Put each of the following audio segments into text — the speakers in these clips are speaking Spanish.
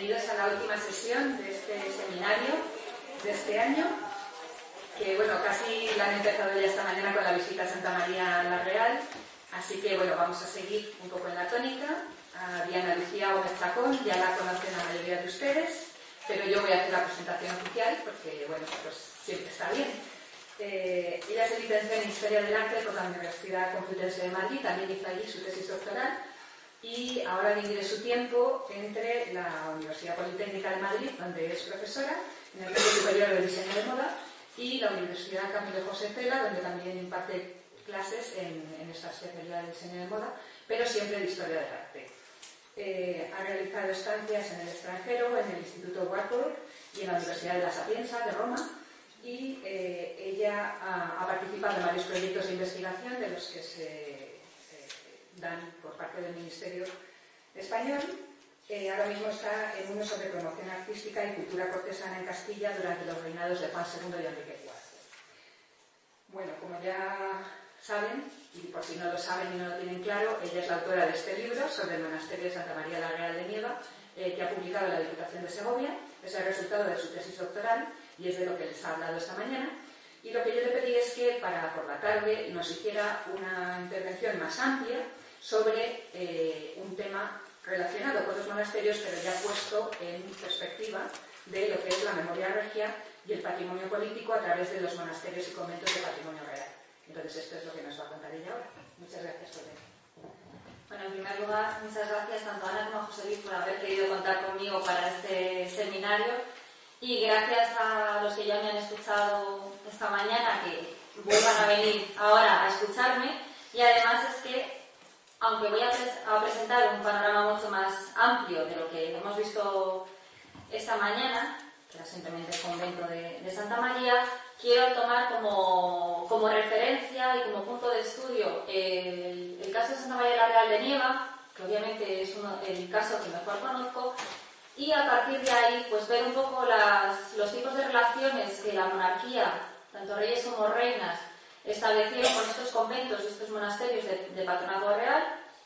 bienvenidos a la última sesión de este seminario de este año, que bueno, casi la han empezado ya esta mañana con la visita a Santa María la Real, así que bueno, vamos a seguir un poco en la tónica. A Diana Lucía Gómez Chacón, ya la conocen la mayoría de ustedes, pero yo voy a hacer la presentación oficial porque bueno, pues siempre está bien. Ella se licenció en Historia del Arte por la Universidad Complutense de Madrid, también hizo allí su tesis doctoral, y ahora divide su tiempo entre la Universidad Politécnica de Madrid, donde es profesora, en el Centro Superior de Diseño de Moda, y la Universidad Camilo José Cela, donde también imparte clases en esta especialidad de diseño de moda, pero siempre de historia del arte. Ha realizado estancias en el extranjero, en el Instituto Warburg y en la Universidad de la Sapienza de Roma, y ella ha participado en varios proyectos de investigación de los que se dan por parte del Ministerio Español. Ahora mismo está en uno sobre promoción artística y cultura cortesana en Castilla durante los reinados de Juan II y Enrique IV. Bueno, como ya saben, y por si no lo saben y no lo tienen claro, ella es la autora de este libro sobre el monasterio de Santa María la Real de Nieva, que ha publicado la Diputación de Segovia. Es el resultado de su tesis doctoral y es de lo que les ha hablado esta mañana. Y lo que yo le pedí es que por la tarde nos hiciera una intervención más amplia sobre un tema relacionado con los monasterios, pero ya puesto en perspectiva de lo que es la memoria regia y el patrimonio político a través de los monasterios y conventos de patrimonio real. Entonces esto es lo que nos va a contar ella ahora. Muchas gracias por venir. Bueno, en primer lugar, muchas gracias tanto a Ana como a José Luis por haber querido contar conmigo para este seminario, y gracias a los que ya me han escuchado esta mañana que vuelvan a venir ahora a escucharme. Y además es que, aunque voy a presentar un panorama mucho más amplio de lo que hemos visto esta mañana, que era simplemente el convento de Santa María, quiero tomar como referencia y como punto de estudio el caso de Santa María la Real de Nieva, que obviamente es el caso que mejor conozco, y a partir de ahí pues ver un poco los tipos de relaciones que la monarquía, tanto reyes como reinas, establecieron con estos conventos y estos monasterios de patronazgo real,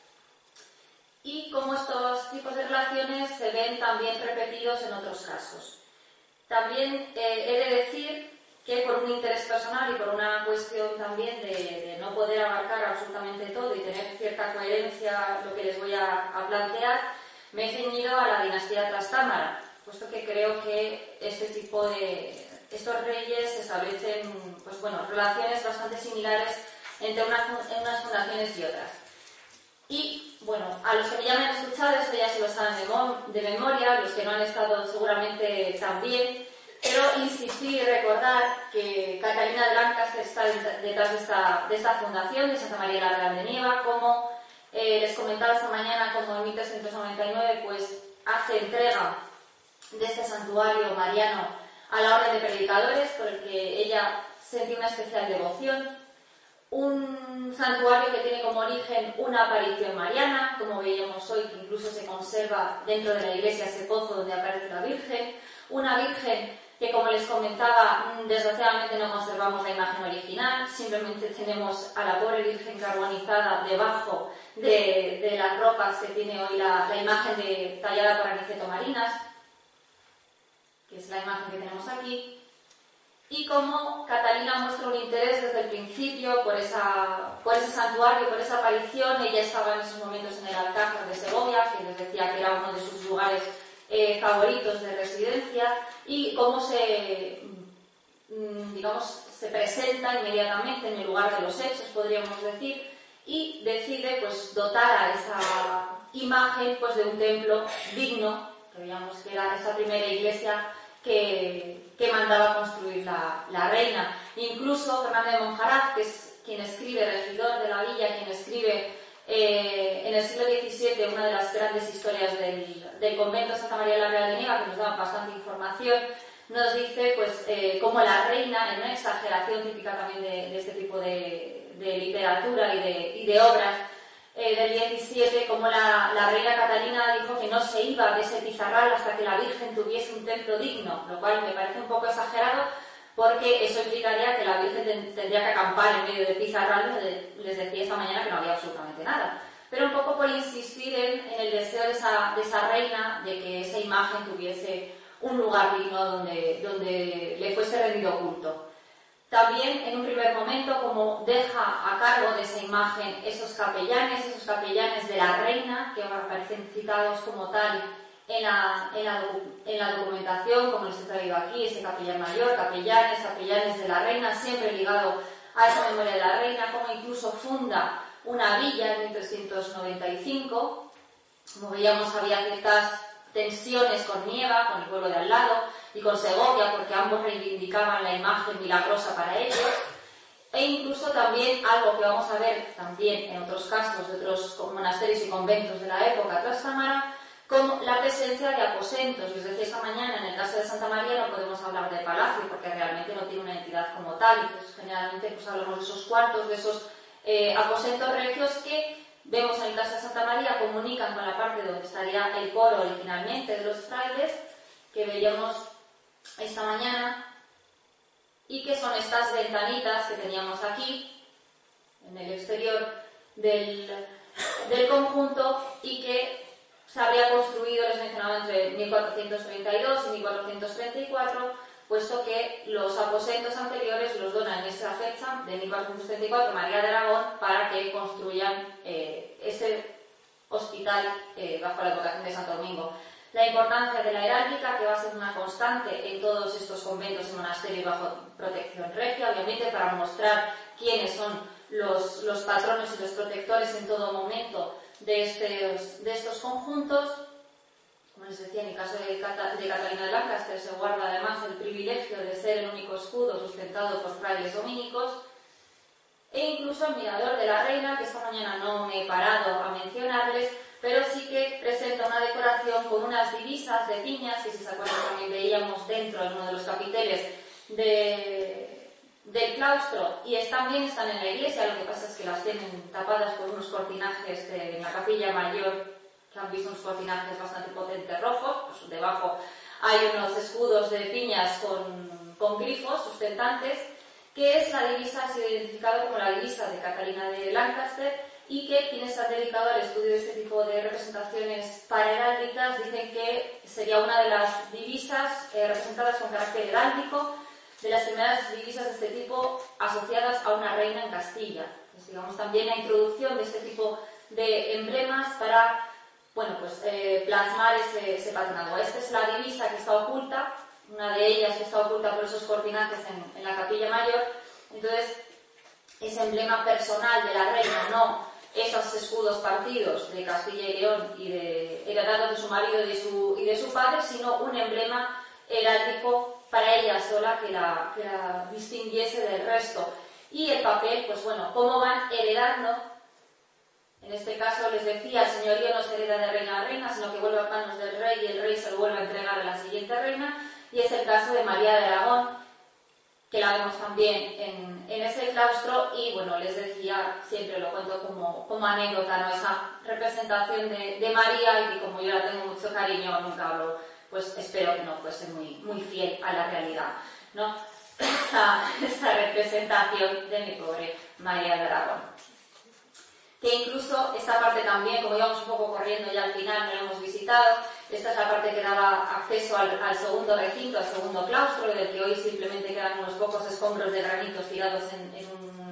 y cómo estos tipos de relaciones se ven también repetidos en otros casos. También he de decir que por un interés personal y por una cuestión también de no poder abarcar absolutamente todo y tener cierta coherencia lo que les voy a plantear, me he ceñido a la dinastía Trastámara, puesto que creo que estos reyes establecen relaciones bastante similares entre unas fundaciones y otras. Y bueno, a los que ya me han escuchado, esto ya se lo saben de memoria, los que no han estado seguramente también, pero insistir y recordar que Catalina de Lancaster está detrás de esta fundación de Santa María la Real de Nieva, como les comentaba esta mañana, como en 1399 pues hace entrega de este santuario mariano a la orden de predicadores, por el que ella sentía una especial devoción. Un santuario que tiene como origen una aparición mariana, como veíamos hoy, que incluso se conserva dentro de la iglesia ese pozo donde aparece la Virgen. Una Virgen que, como les comentaba, desgraciadamente no conservamos la imagen original, simplemente tenemos a la pobre Virgen carbonizada debajo de las rocas que tiene hoy la imagen tallada por Aniceto Marinas, que es la imagen que tenemos aquí. Y como Catalina muestra un interés desde el principio por ese santuario, por esa aparición. Ella estaba en esos momentos en el Alcázar de Segovia, que les decía que era uno de sus lugares favoritos de residencia, y cómo se presenta inmediatamente en el lugar de los hechos, podríamos decir, y decide pues dotar a esa imagen pues de un templo digno, que veíamos que era esa primera iglesia que mandaba construir la reina. Incluso Fernández de Monjaraz, que es quien escribe, regidor de la villa, quien escribe en el siglo XVII una de las grandes historias del convento de Santa María la Real de Nieva, que nos da bastante información, nos dice pues cómo la reina, en una exageración típica también de este tipo de literatura y de obras del 17, como la reina Catalina dijo que no se iba de ese pizarral hasta que la Virgen tuviese un templo digno, lo cual me parece un poco exagerado, porque eso implicaría que la Virgen tendría que acampar en medio de pizarral, donde les decía esta mañana que no había absolutamente nada. pero un poco por insistir en el deseo de esa reina de que esa imagen tuviese un lugar digno donde le fuese rendido culto. También, en un primer momento, como deja a cargo de esa imagen esos capellanes de la reina, que aparecen citados como tal en la documentación, como les he traído aquí, ese capellán mayor, capellanes de la reina, siempre ligado a esa memoria de la reina, como incluso funda una villa en 1395. Como veíamos, había ciertas tensiones con Nieva, con el pueblo de al lado, y con Segovia, porque ambos reivindicaban la imagen milagrosa para ellos. E incluso también algo que vamos a ver también en otros casos de otros monasterios y conventos de la época trastámara, como la presencia de aposentos. Y os decía esta mañana, en el caso de Santa María no podemos hablar de palacio, porque realmente no tiene una entidad como tal. Entonces, generalmente pues hablamos de esos cuartos, de esos aposentos regios que vemos en el caso de Santa María comunican con la parte donde estaría el coro originalmente de los frailes, que veíamos esta mañana, y que son estas ventanitas que teníamos aquí en el exterior del conjunto, y que se habría construido, les mencionaba, entre 1432 y 1434, puesto que los aposentos anteriores los dona en esa fecha de 1434 María de Aragón para que construyan ese hospital bajo la advocación de Santo Domingo. La importancia de la heráldica, que va a ser una constante en todos estos conventos y monasterios bajo protección regia, obviamente para mostrar quiénes son los patronos y los protectores en todo momento de estos conjuntos. Como les decía, en el caso de Catalina de Lancaster se guarda además el privilegio de ser el único escudo sustentado por frailes dominicos, e incluso el mirador de la reina, que esta mañana no me he parado a mencionarles, pero sí que presenta una decoración con unas divisas de piñas, que si se acuerdan también veíamos dentro en uno de los capiteles del claustro, y también están en la iglesia. Lo que pasa es que las tienen tapadas por unos cortinajes en la capilla mayor, que han visto unos cortinajes bastante potentes rojos. Pues debajo hay unos escudos de piñas con grifos sustentantes, que es la divisa, ha sido identificada como la divisa de Catalina de Lancaster, y que quienes se han dedicado al estudio de este tipo de representaciones paraheráldicas dicen que sería una de las divisas representadas con carácter heráldico, de las primeras divisas de este tipo asociadas a una reina en Castilla. Pues, digamos, también la introducción de este tipo de emblemas para plasmar ese patronado. Esta es la divisa que está oculta, una de ellas que está oculta por esos cortinajes en la capilla mayor. Entonces, ese emblema personal de la reina, no esos escudos partidos de Castilla y León y heredados de su marido y de su padre, sino un emblema heráldico para ella sola que la distinguiese del resto. Y el papel, pues bueno, cómo van heredando. En este caso, les decía, el señorío no se hereda de reina a reina, sino que vuelve a manos del rey y el rey se lo vuelve a entregar a la siguiente reina. Y es el caso de María de Aragón, que la vemos también en ese claustro. Y bueno, les decía, siempre lo cuento como anécdota, ¿no? Esa representación de María, y que como yo la tengo mucho cariño, nunca hablo, pues espero que no fuese muy fiel a la realidad, ¿no? Esta representación de mi pobre María de Aragón. Que incluso esta parte también, como íbamos un poco corriendo ya al final, no la hemos visitado. Esta es la parte que daba acceso al segundo recinto, al segundo claustro, del que hoy simplemente quedan unos pocos escombros de granitos tirados en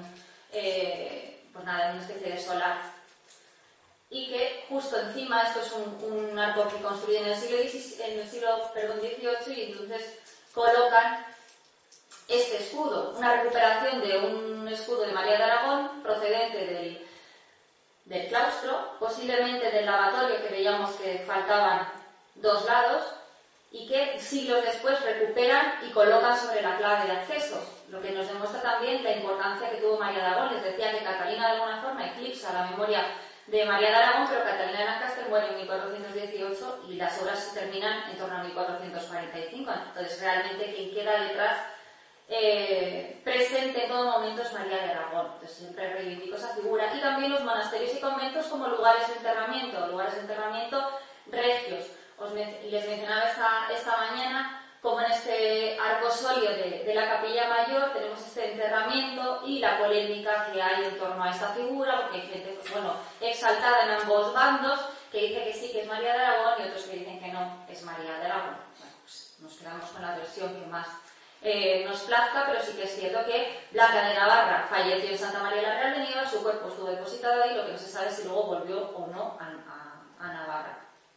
una especie de solar. Y que justo encima, esto es un arco que construyen en el siglo XVIII, y entonces colocan este escudo, una recuperación de un escudo de María de Aragón procedente del claustro, posiblemente del lavatorio, que veíamos que faltaban dos lados, y que siglos después recuperan y colocan sobre la clave de acceso, lo que nos demuestra también la importancia que tuvo María de Aragón. Les decía que Catalina de alguna forma eclipsa la memoria de María de Aragón, pero Catalina de Lancaster muere en 1418 y las obras se terminan en torno a 1445. Entonces, realmente quien queda detrás presente en todo momento es María de Aragón. Entonces, siempre reivindico esa figura. Y también los monasterios y conventos como lugares de enterramiento regios. Les mencionaba esta mañana como en este arcosolio de la Capilla Mayor tenemos este enterramiento y la polémica que hay en torno a esta figura, porque hay gente, pues bueno, exaltada en ambos bandos, que dice que sí, que es María de Aragón, y otros que dicen que no, es María de Aragón. Bueno, pues nos quedamos con la versión que más nos plazca, pero sí que es cierto que Blanca de Navarra falleció en Santa María la Real de Nieva, su cuerpo estuvo depositado ahí, lo que no se sabe es si luego volvió o no a Navarra.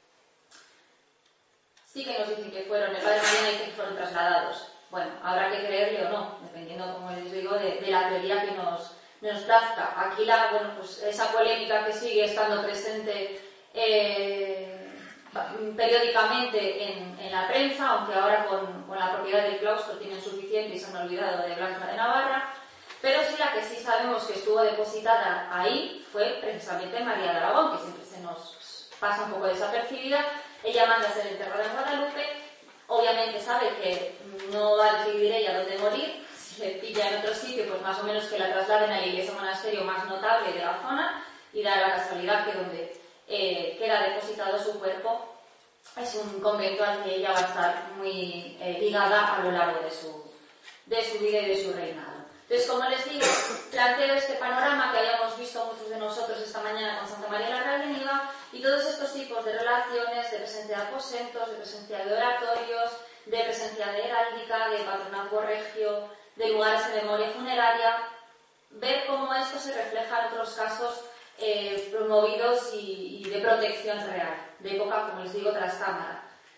Sí que nos dicen que fueron, el padre Mariana dice que fueron trasladados. Bueno, habrá que creerle o no, dependiendo, como les digo, de la teoría que nos plazca. Aquí pues esa polémica que sigue estando presente periódicamente en la prensa, aunque ahora con la propiedad del claustro tienen suficiente y se han olvidado de Blanca de Navarra, pero sí la que sí sabemos que estuvo depositada ahí fue precisamente María de Aragón, que siempre se nos pasa un poco desapercibida. Ella manda a ser enterrada en Guadalupe, obviamente sabe que no va a decidir ella dónde morir, si le pilla en otro sitio, pues más o menos que la trasladen a la iglesia monasterio más notable de la zona, y da la casualidad que donde queda depositado su cuerpo es un convento al que ella va a estar muy ligada a lo largo de su vida y de su reinado. Entonces, como les digo, planteo este panorama que habíamos visto muchos de nosotros esta mañana con Santa María la Real de Nieva, y todos estos tipos de relaciones, de presencia de aposentos, de presencia de oratorios, de presencia de heráldica, de patronazgo regio, de lugares de memoria funeraria, ver cómo esto se refleja en otros casos promovidos y de protección real, de época, como les digo, trascámara.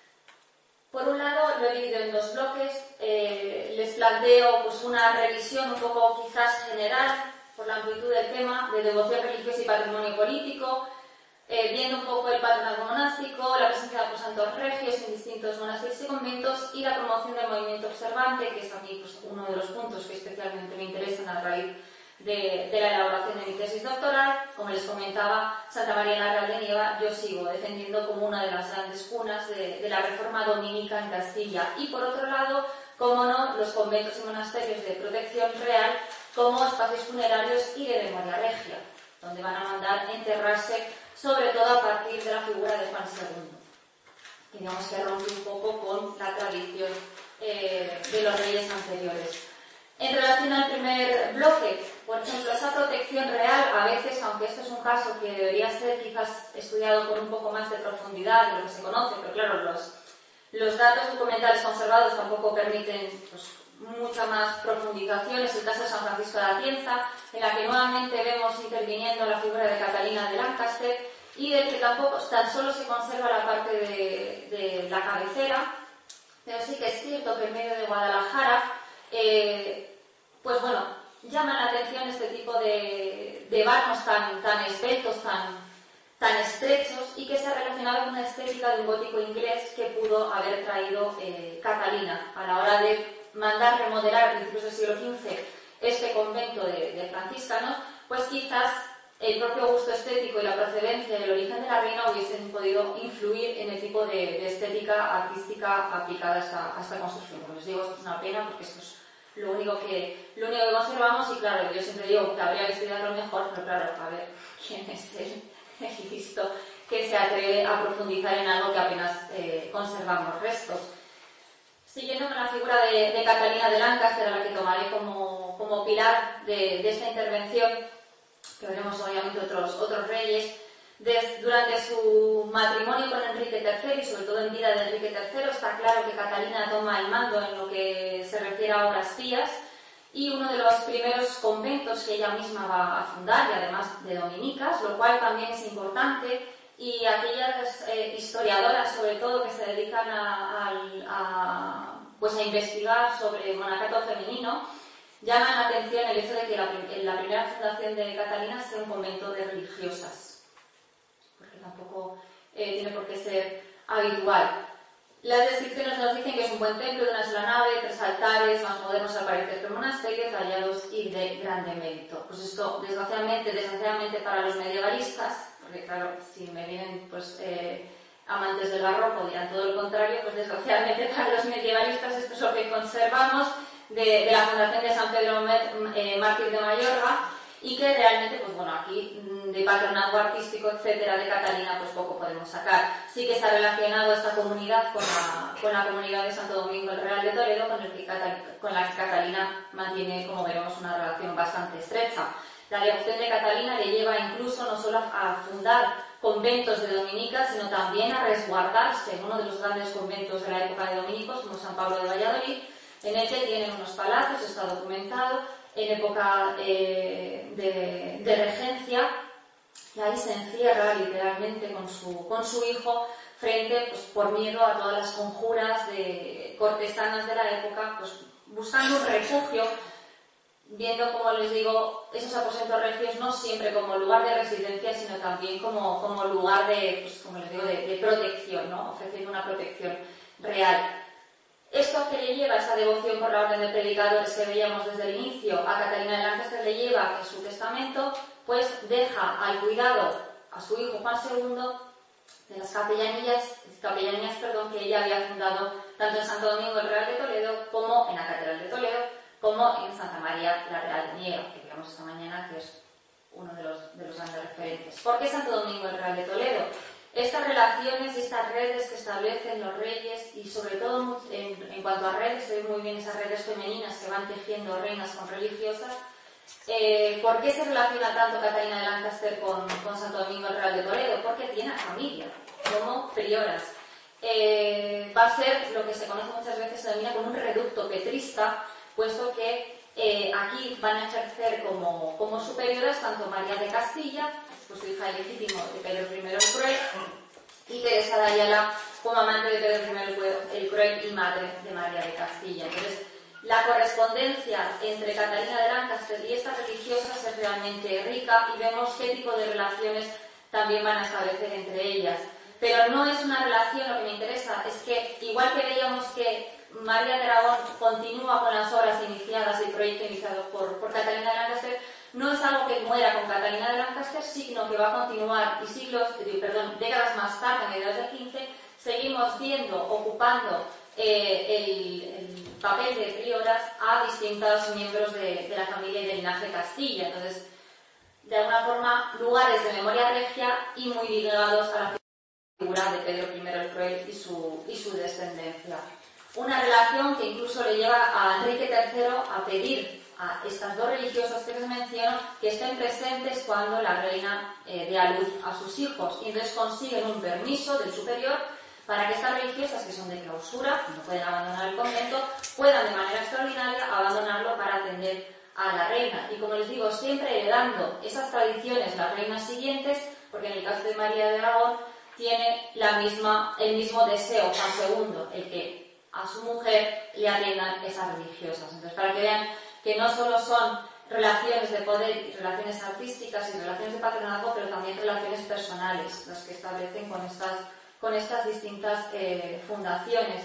Por un lado, lo he dividido en dos bloques. Les planteo pues, una revisión un poco quizás general, por la amplitud del tema, de devoción religiosa y patrimonio político, viendo un poco el patronazgo monástico, la presencia de aposentos regios en distintos monasterios y conventos, y la promoción del movimiento observante, que es a mí pues, uno de los puntos que especialmente me interesan a raíz de la elaboración de mi tesis doctoral. Como les comentaba, Santa María la Real de Nieva yo sigo defendiendo como una de las grandes cunas de la reforma dominica en Castilla, y por otro lado, como no, los conventos y monasterios de protección real como espacios funerarios y de memoria regia, donde van a mandar enterrarse sobre todo a partir de la figura de Juan II, que digamos que rompe un poco con la tradición de los reyes anteriores. En relación al primer bloque, por ejemplo, esa protección real, a veces, aunque esto es un caso que debería ser quizás estudiado con un poco más de profundidad de lo que se conoce, pero claro, los datos documentales conservados tampoco permiten pues, mucha más profundización. Es el caso de San Francisco de Atienza, en la que nuevamente vemos interviniendo la figura de Catalina de Lancaster, y del que tampoco tan solo se conserva la parte de la cabecera, pero sí que es cierto que en medio de Guadalajara pues bueno, llaman la atención este tipo de vanos tan esbeltos, tan estrechos, y que se relacionaba con una estética de un gótico inglés que pudo haber traído Catalina a la hora de mandar remodelar a principios del siglo XV este convento de franciscanos. Pues quizás el propio gusto estético y la procedencia y el origen de la reina hubiesen podido influir en el tipo de estética artística aplicada a esta construcción. Como les digo, esto es una pena porque esto es lo único que conservamos, y claro, yo siempre digo que habría que estudiarlo mejor, pero claro, a ver quién es el listo que se atreve a profundizar en algo que apenas conservamos restos. Siguiendo con la figura de Catalina de Lancaster, a la que tomaré como pilar de esta intervención, que veremos obviamente otros reyes, durante su matrimonio con Enrique III y sobre todo en vida de Enrique III, está claro que Catalina toma el mando en lo que se refiere a obras pías, y uno de los primeros conventos que ella misma va a fundar, y además de dominicas, lo cual también es importante, y aquellas historiadoras sobre todo que se dedican a investigar sobre el monacato femenino, llaman la atención el hecho de que la primera fundación de Catalina sea un convento de religiosas, porque tampoco tiene por qué ser habitual. Las descripciones nos dicen que es un buen templo de una sola nave, 3 altares, más modernos al parecer que el monasterio, tallados y de grande mérito. Pues esto, desgraciadamente para los medievalistas, porque claro, si me vienen pues amantes del barroco dirán todo lo contrario, pues desgraciadamente para los medievalistas esto es lo que conservamos de la fundación de San Pedro Mártir de Mayorga, y que realmente, pues bueno, aquí de patronazgo artístico, etcétera, de Catalina, pues poco podemos sacar. Sí que está relacionado esta comunidad con la comunidad de Santo Domingo el Real de Toledo, con la que Catalina mantiene, como veremos, una relación bastante estrecha. La devoción de Catalina le lleva incluso no solo a fundar conventos de dominicas, sino también a resguardarse en uno de los grandes conventos de la época de dominicos, como San Pablo de Valladolid, en el que tienen unos palacios, está documentado, en época de regencia, y ahí se encierra literalmente con su hijo frente, pues, por miedo a todas las conjuras de cortesanas de la época, pues, buscando un refugio, viendo, como les digo, esos aposentos regios no siempre como lugar de residencia, sino también como lugar de, pues, como les digo, de protección, ¿no? Ofreciendo una protección real. Esto que le lleva a esa devoción por la orden de predicadores que veíamos desde el inicio a Catalina de Lancaster, le lleva a que su testamento pues deja al cuidado a su hijo Juan II de las capellanías que ella había fundado tanto en Santo Domingo el Real de Toledo como en la Catedral de Toledo como en Santa María la Real de Nieva, que vimos esta mañana, que es uno de los grandes referentes. ¿Por qué Santo Domingo el Real de Toledo? Estas relaciones y estas redes que establecen los reyes, y sobre todo en cuanto a redes, se ven muy bien esas redes femeninas que van tejiendo reinas con religiosas. ¿Por qué se relaciona tanto Catalina de Lancaster con Santo Domingo el Real de Toledo? Porque tiene familia, como prioras. Va a ser lo que se conoce muchas veces, se denomina como un reducto petrista, puesto que aquí van a ejercer como superiores tanto María de Castilla, pues su hija legítima de Pedro I el Cruel, y Teresa de Ayala como amante de Pedro I el Cruel y madre de María de Castilla. Entonces, la correspondencia entre Catalina de Lancaster y estas religiosas es realmente rica y vemos qué tipo de relaciones también van a establecer entre ellas. Pero no es una relación, lo que me interesa es que, igual que veíamos que María de Aragón continúa con las obras iniciadas y el proyecto iniciado por Catalina de Lancaster, no es algo que muera con Catalina de Lancaster, sino que va a continuar, y décadas más tarde, a mediados del XV, seguimos viendo, ocupando el papel de prioras a distintos miembros de la familia y del linaje Castilla. Entonces, de alguna forma, lugares de memoria regia y muy ligados a la figura de Pedro I el Cruel y su descendencia. Una relación que incluso le lleva a Enrique III a pedir a estas dos religiosas que les menciono que estén presentes cuando la reina dé a luz a sus hijos, y entonces consiguen un permiso del superior para que estas religiosas, que son de clausura, no pueden abandonar el convento, puedan de manera extraordinaria abandonarlo para atender a la reina. Y como les digo, siempre heredando esas tradiciones las reinas siguientes, porque en el caso de María de Aragón tiene el mismo deseo, Juan II, el que a su mujer le atiendan esas religiosas. Entonces, para que vean que no solo son relaciones de poder y relaciones artísticas y relaciones de patronazgo, pero también relaciones personales las que establecen con estas distintas fundaciones.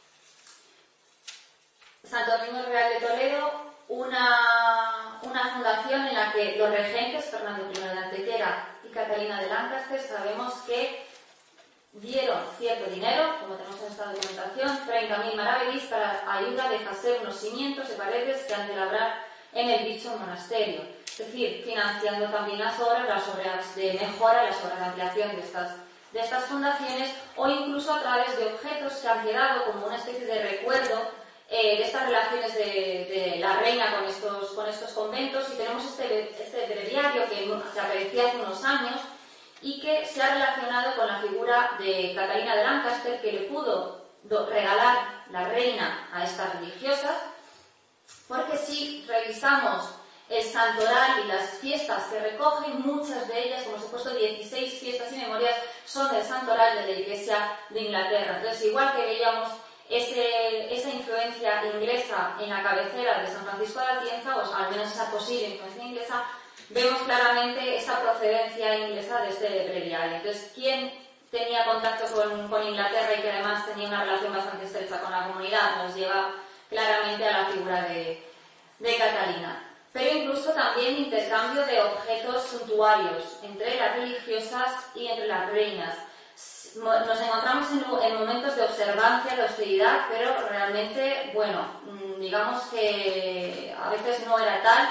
Santo Domingo Real de Toledo, una fundación en la que los regentes, Fernando I de Antequera y Catalina de Lancaster, sabemos que dieron cierto dinero, como tenemos en esta documentación, 30.000 maravedís para ayuda de hacer unos cimientos de paredes que han de labrar en el dicho monasterio. Es decir, financiando también las obras de mejora, las obras de ampliación de estas fundaciones, o incluso a través de objetos que han quedado como una especie de recuerdo de estas relaciones de la reina con estos conventos. Y tenemos este breviario que aparecía hace unos años y que se ha relacionado con la figura de Catalina de Lancaster, que le pudo regalar la reina a estas religiosas, porque si revisamos el santoral y las fiestas que recogen, muchas de ellas, como supuesto 16 fiestas y memorias, son del santoral de la Iglesia de Inglaterra. Entonces, igual que veíamos esa influencia inglesa en la cabecera de San Francisco de Atienza, o al menos esa posible influencia inglesa, vemos claramente esa procedencia inglesa de este breviario. Entonces, ¿quién tenía contacto con Inglaterra y que además tenía una relación bastante estrecha con la comunidad? Nos lleva claramente a la figura de Catalina. Pero incluso también intercambio de objetos suntuarios entre las religiosas y entre las reinas. Nos encontramos en momentos de observancia, de austeridad, pero realmente, bueno, digamos que a veces no era tal,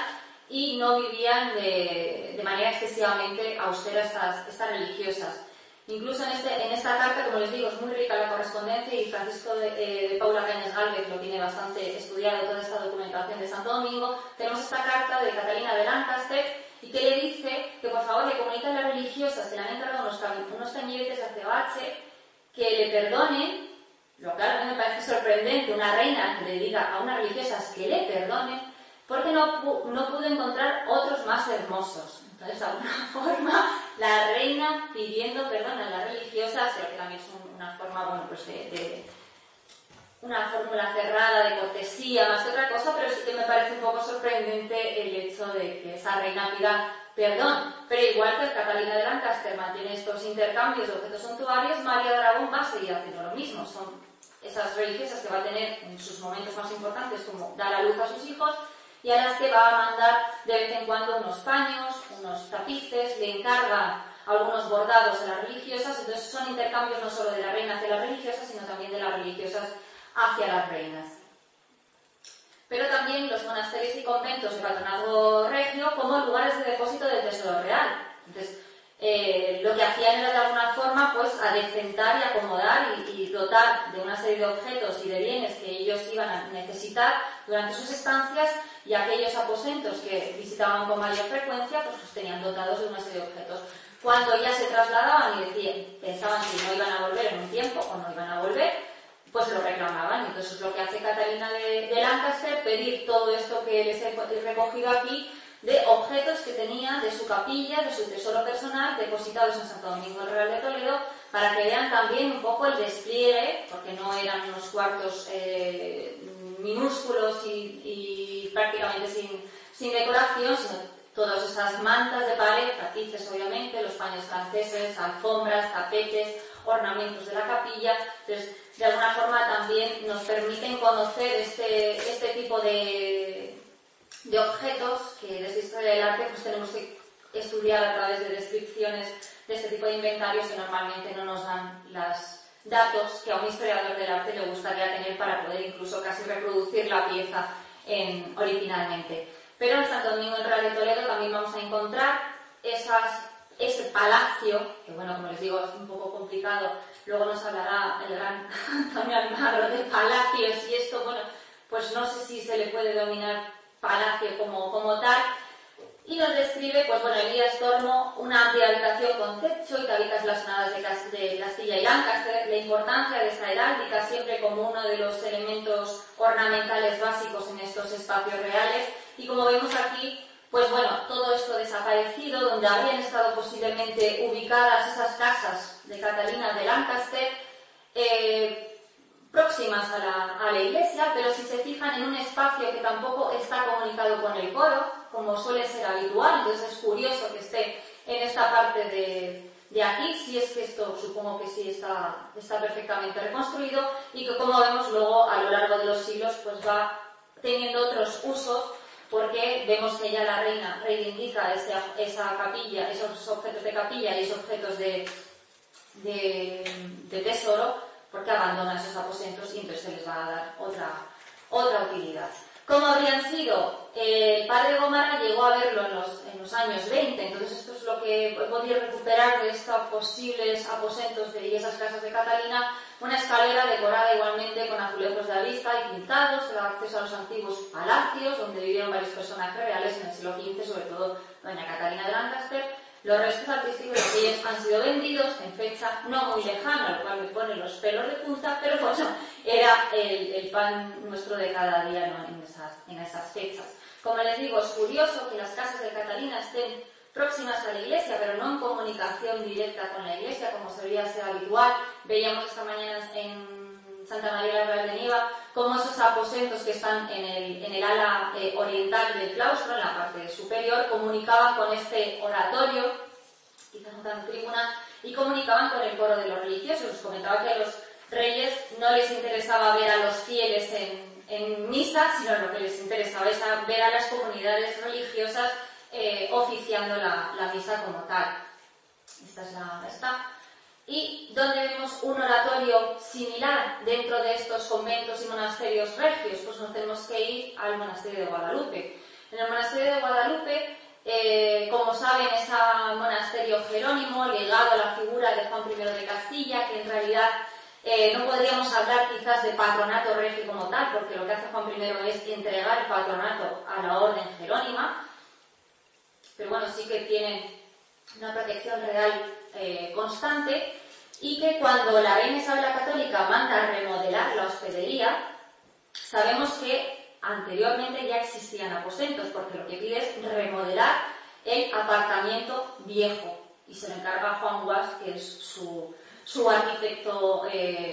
y no vivían de manera excesivamente austera estas religiosas. Incluso en esta carta, como les digo, es muy rica la correspondencia y Francisco de Paula Cañas Gálvez lo tiene bastante estudiado, toda esta documentación de Santo Domingo. Tenemos esta carta de Catalina de Lancaster y que le dice que por favor le comunican a las religiosas que le han entrado unos cañivetes de acebache que le perdonen. Lo que a mí me parece sorprendente, una reina que le diga a unas religiosas que le perdonen, porque no pudo encontrar otros más hermosos. Entonces, de alguna forma, la reina pidiendo perdón a las religiosas, creo que también es una forma, bueno, pues de una fórmula cerrada de cortesía más que otra cosa, pero sí que me parece un poco sorprendente el hecho de que esa reina pida perdón. Pero igual que Catalina de Lancaster mantiene estos intercambios de objetos suntuarios, María de Aragón va a seguir haciendo lo mismo. Son esas religiosas que va a tener en sus momentos más importantes, como dar a luz a sus hijos, y a las que va a mandar de vez en cuando unos paños, unos tapices, le encarga algunos bordados a las religiosas. Entonces son intercambios no solo de la reina hacia las religiosas, sino también de las religiosas hacia las reinas. Pero también los monasterios y conventos de patronazgo regio como lugares de depósito del tesoro real. Entonces, lo que hacían era de alguna forma pues adecentar y acomodar y dotar de una serie de objetos y de bienes que ellos iban a necesitar durante sus estancias, y aquellos aposentos que visitaban con mayor frecuencia pues los tenían dotados de una serie de objetos. Cuando ya se trasladaban y pensaban que no iban a volver en un tiempo o no iban a volver, pues lo reclamaban. Entonces es lo que hace Catalina de Lancaster, pedir todo esto que les he recogido aquí de objetos que tenía de su capilla, de su tesoro personal, depositados en Santo Domingo el Real de Toledo, para que vean también un poco el despliegue, porque no eran unos cuartos minúsculos y prácticamente sin decoración, sino todas esas mantas de pared, tapices obviamente, los paños franceses, alfombras, tapetes, ornamentos de la capilla. Entonces, de alguna forma también nos permiten conocer este tipo de objetos que desde historia del arte pues tenemos que estudiar a través de descripciones de este tipo de inventarios que normalmente no nos dan los datos que a un historiador del arte le gustaría tener para poder incluso casi reproducir la pieza originalmente. Pero en Santo Domingo el Real de Toledo también vamos a encontrar ese palacio, que bueno, como les digo, es un poco complicado. Luego nos hablará el gran Antonio Almagro de palacios y esto, bueno, pues no sé si se le puede denominar palacio como tal. Y nos describe, pues bueno, Elías Tormo, una amplia habitación con techo y tabiques blasonadas de Castilla y Lancaster, la importancia de esta heráldica siempre como uno de los elementos ornamentales básicos en estos espacios reales. Y como vemos aquí, pues bueno, todo esto desaparecido, donde habrían estado posiblemente ubicadas esas casas de Catalina de Lancaster, próximas a la iglesia, pero si se fijan en un espacio que tampoco está comunicado con el coro, como suele ser habitual. Entonces es curioso que esté en esta parte de aquí, si es que esto supongo que sí está perfectamente reconstruido, y que como vemos luego a lo largo de los siglos pues va teniendo otros usos, porque vemos que ya la reina reivindica esa capilla, esos objetos de capilla y esos objetos de tesoro, porque abandona esos aposentos y entonces se les va a dar otra utilidad. ¿Cómo habrían sido? El padre Gómara llegó a verlo en los años 20, entonces esto es lo que he podido recuperar de estos posibles aposentos y esas casas de Catalina. Una escalera decorada igualmente con azulejos de arista y pintados, que da acceso a los antiguos palacios donde vivieron varios personajes reales en el siglo XV, sobre todo doña Catalina de Lancaster. Los restos artísticos de ellos han sido vendidos en fecha no muy lejana, lo cual me pone los pelos de punta, pero bueno, era el pan nuestro de cada día, ¿no?, en esas fechas. Como les digo, es curioso que las casas de Catalina estén próximas a la iglesia, pero no en comunicación directa con la iglesia, como solía ser habitual. Veíamos esta mañana en Santa María la Real de Nieva como esos aposentos que están en el ala oriental del claustro, en la parte superior, comunicaban con este oratorio, quizás no tan tribuna, y comunicaban con el coro de los religiosos. Os comentaba que a los reyes no les interesaba ver a los fieles en misa, sino lo que les interesaba es ver a las comunidades religiosas oficiando la misa como tal. Esta es y donde vemos un oratorio similar dentro de estos conventos y monasterios regios, pues nos tenemos que ir al monasterio de Guadalupe. En el monasterio de Guadalupe, como saben, es un monasterio jerónimo ligado a la figura de Juan I de Castilla, que en realidad no podríamos hablar quizás de patronato regio como tal, porque lo que hace Juan I es entregar el patronato a la orden jerónima, pero bueno, sí que tienen una protección real constante, y que cuando la reina Isabel la Católica manda a remodelar la hospedería, sabemos que anteriormente ya existían aposentos, porque lo que pide es remodelar el apartamento viejo, y se lo encarga Juan Guas, que es su arquitecto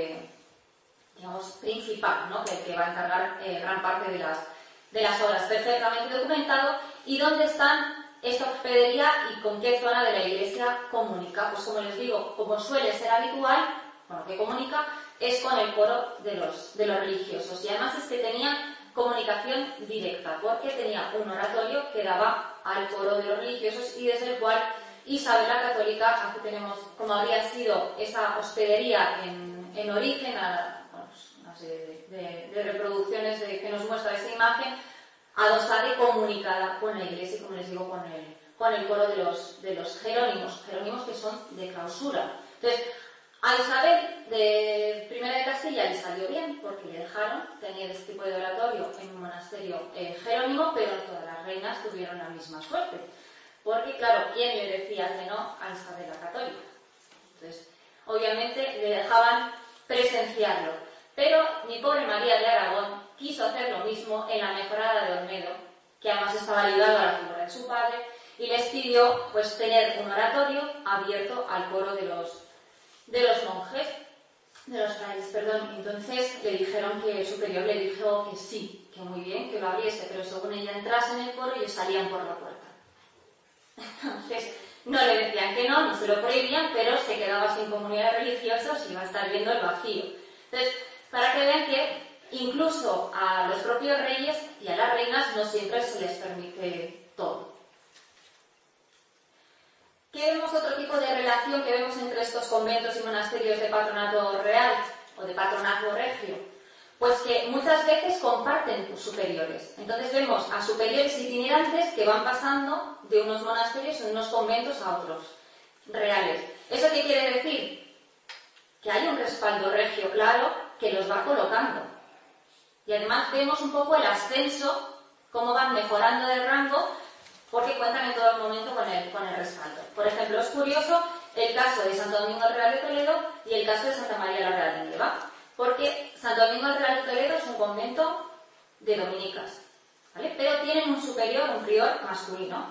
digamos, principal, ¿no? que va a encargar gran parte de las obras, perfectamente documentado. ¿Y dónde están esta hospedería y con qué zona de la iglesia comunica? Pues como les digo, como suele ser habitual, bueno, que comunica es con el coro de los religiosos, y además es que tenía comunicación directa, porque tenía un oratorio que daba al coro de los religiosos y desde el cual Isabel la Católica, aquí tenemos como habría sido esa hospedería en origen, una serie de reproducciones que nos muestra esa imagen, adosada y comunicada con la iglesia y, como les digo, con el coro de los jerónimos que son de clausura. Entonces, a Isabel de I de Castilla le salió bien porque le dejaron tener este tipo de oratorio en un monasterio jerónimo, pero no todas las reinas tuvieron la misma suerte. Porque, claro, ¿quién le decía que no a Isabel la Católica? Entonces, obviamente le dejaban presenciarlo. Pero mi pobre María de Aragón quiso hacer lo mismo en la mejorada de Olmedo, que además estaba ligado a la figura de su padre, y les pidió pues tener un oratorio abierto al coro de los monjes, de los frailes, perdón. Entonces le dijeron que el superior le dijo que sí, que muy bien, que lo abriese, pero según ella entrase en el coro, ellos salían por la puerta. Entonces no le decían que no se lo prohibían, pero se quedaba sin comunidad religiosa y iba a estar viendo el vacío. Entonces, para que vean que incluso a los propios reyes y a las reinas no siempre se les permite todo. ¿Qué vemos otro tipo de relación que vemos entre estos conventos y monasterios de patronato real o de patronato regio? Pues que muchas veces comparten superiores. Entonces vemos a superiores itinerantes que van pasando de unos monasterios o unos conventos a otros reales. ¿Eso qué quiere decir? Que hay un respaldo regio claro que los va colocando. Y además vemos un poco el ascenso, cómo van mejorando de rango, porque cuentan en todo momento con el respaldo. Por ejemplo, es curioso el caso de Santo Domingo el Real de Toledo y el caso de Santa María la Real de Nieva, porque Santo Domingo el Real de Toledo es un convento de dominicas, ¿vale? Pero tienen un superior, un prior masculino,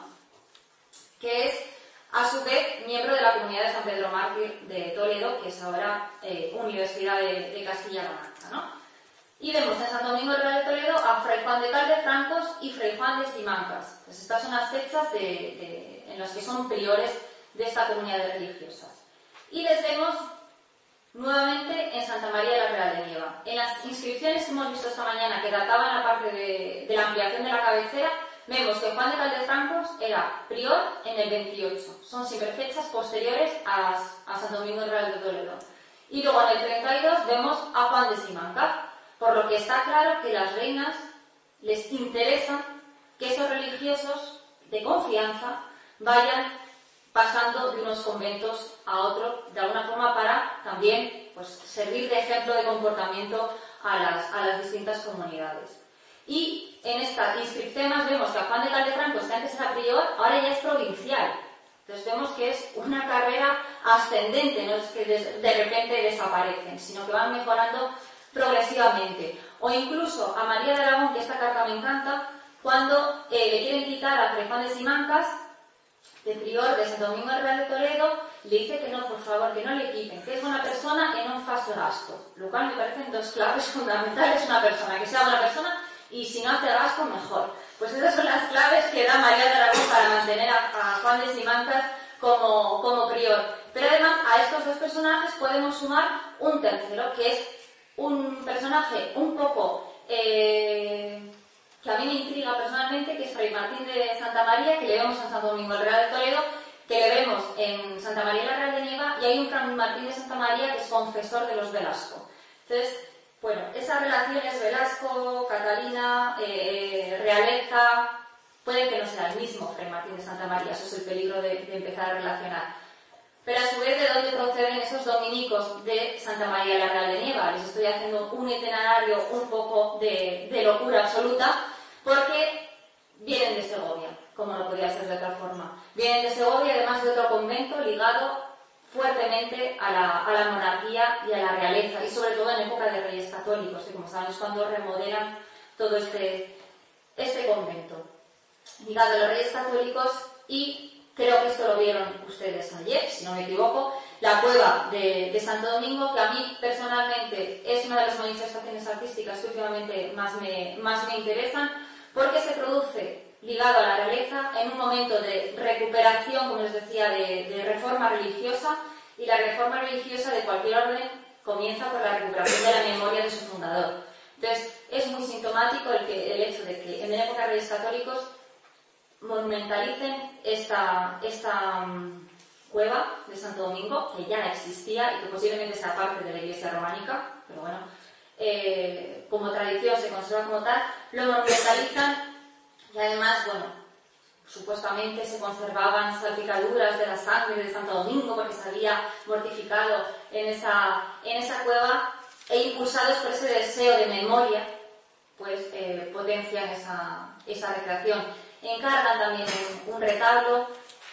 que es a su vez miembro de la comunidad de San Pedro Mártir de Toledo, que es ahora Universidad de Castilla-La Mancha, ¿no? Y vemos en Santo Domingo el Real de Toledo a Fray Juan de Caldefrancos y Fray Juan de Simancas. Pues estas son las fechas en las que son priores de esta comunidad de religiosas. Y les vemos nuevamente en Santa María la Real de Nieva. En las inscripciones que hemos visto esta mañana, que databan la parte de la ampliación de la cabecera, vemos que Juan de Caldefrancos era prior en el 28. Son siempre fechas posteriores a Santo Domingo el Real de Toledo. Y luego en el 32 vemos a Juan de Simancas. Por lo que está claro que las reinas les interesa que esos religiosos de confianza vayan pasando de unos conventos a otros, de alguna forma para también pues, servir de ejemplo de comportamiento a las distintas comunidades. Y en estas inscripciones vemos que a Juan de Caldefrancos, que antes era prior, ahora ya es provincial. Entonces vemos que es una carrera ascendente, no es que de repente desaparecen, sino que van mejorando progresivamente. O incluso a María de Aragón, que esta carta me encanta, cuando le quieren quitar a Fray Juan de Simancas, de prior de Santo Domingo el Real de Toledo, le dice que no, por favor, que no le quiten, que es una persona que no hace gasto. Lo cual me parecen dos claves fundamentales, una persona, que sea buena persona, y si no hace gasto, mejor. Pues esas son las claves que da María de Aragón para mantener a Juan de Simancas como prior. Pero además, a estos dos personajes podemos sumar un tercero, que es un personaje un poco que a mí me intriga personalmente, que es Fray Martín de Santa María, que le vemos en Santo Domingo el Real de Toledo, que le vemos en Santa María la Real de Nieva, y hay un Fray Martín de Santa María que es confesor de los Velasco. Entonces, bueno, esas relaciones Velasco, Catalina, realeza, puede que no sea el mismo Fray Martín de Santa María, eso es el peligro de empezar a relacionar. Pero a su vez, ¿de dónde proceden esos dominicos de Santa María la Real de Nieva? Les estoy haciendo un itinerario un poco de locura absoluta, porque vienen de Segovia, como no podía ser de otra forma. Vienen de Segovia, además de otro convento ligado fuertemente a la monarquía y a la realeza, y sobre todo en época de reyes católicos, que como saben es cuando remodelan todo este convento. Ligado a los reyes católicos, y creo que esto lo vieron ustedes ayer, si no me equivoco, la cueva de Santo Domingo, que a mí personalmente es una de las manifestaciones artísticas que últimamente más me interesan, porque se produce ligado a la realeza en un momento de recuperación, como les decía, de reforma religiosa, y la reforma religiosa de cualquier orden comienza por la recuperación de la memoria de su fundador. Entonces, es muy sintomático el hecho de que en época de reyes católicos monumentalicen esta cueva de Santo Domingo, que ya existía y que posiblemente sea parte de la iglesia románica, pero bueno, como tradición se conserva como tal, lo monumentalizan. Y además, bueno, supuestamente se conservaban salpicaduras de la sangre de Santo Domingo porque se había mortificado en esa cueva, e impulsados por ese deseo de memoria, pues potencian esa recreación. Encargan también un retablo,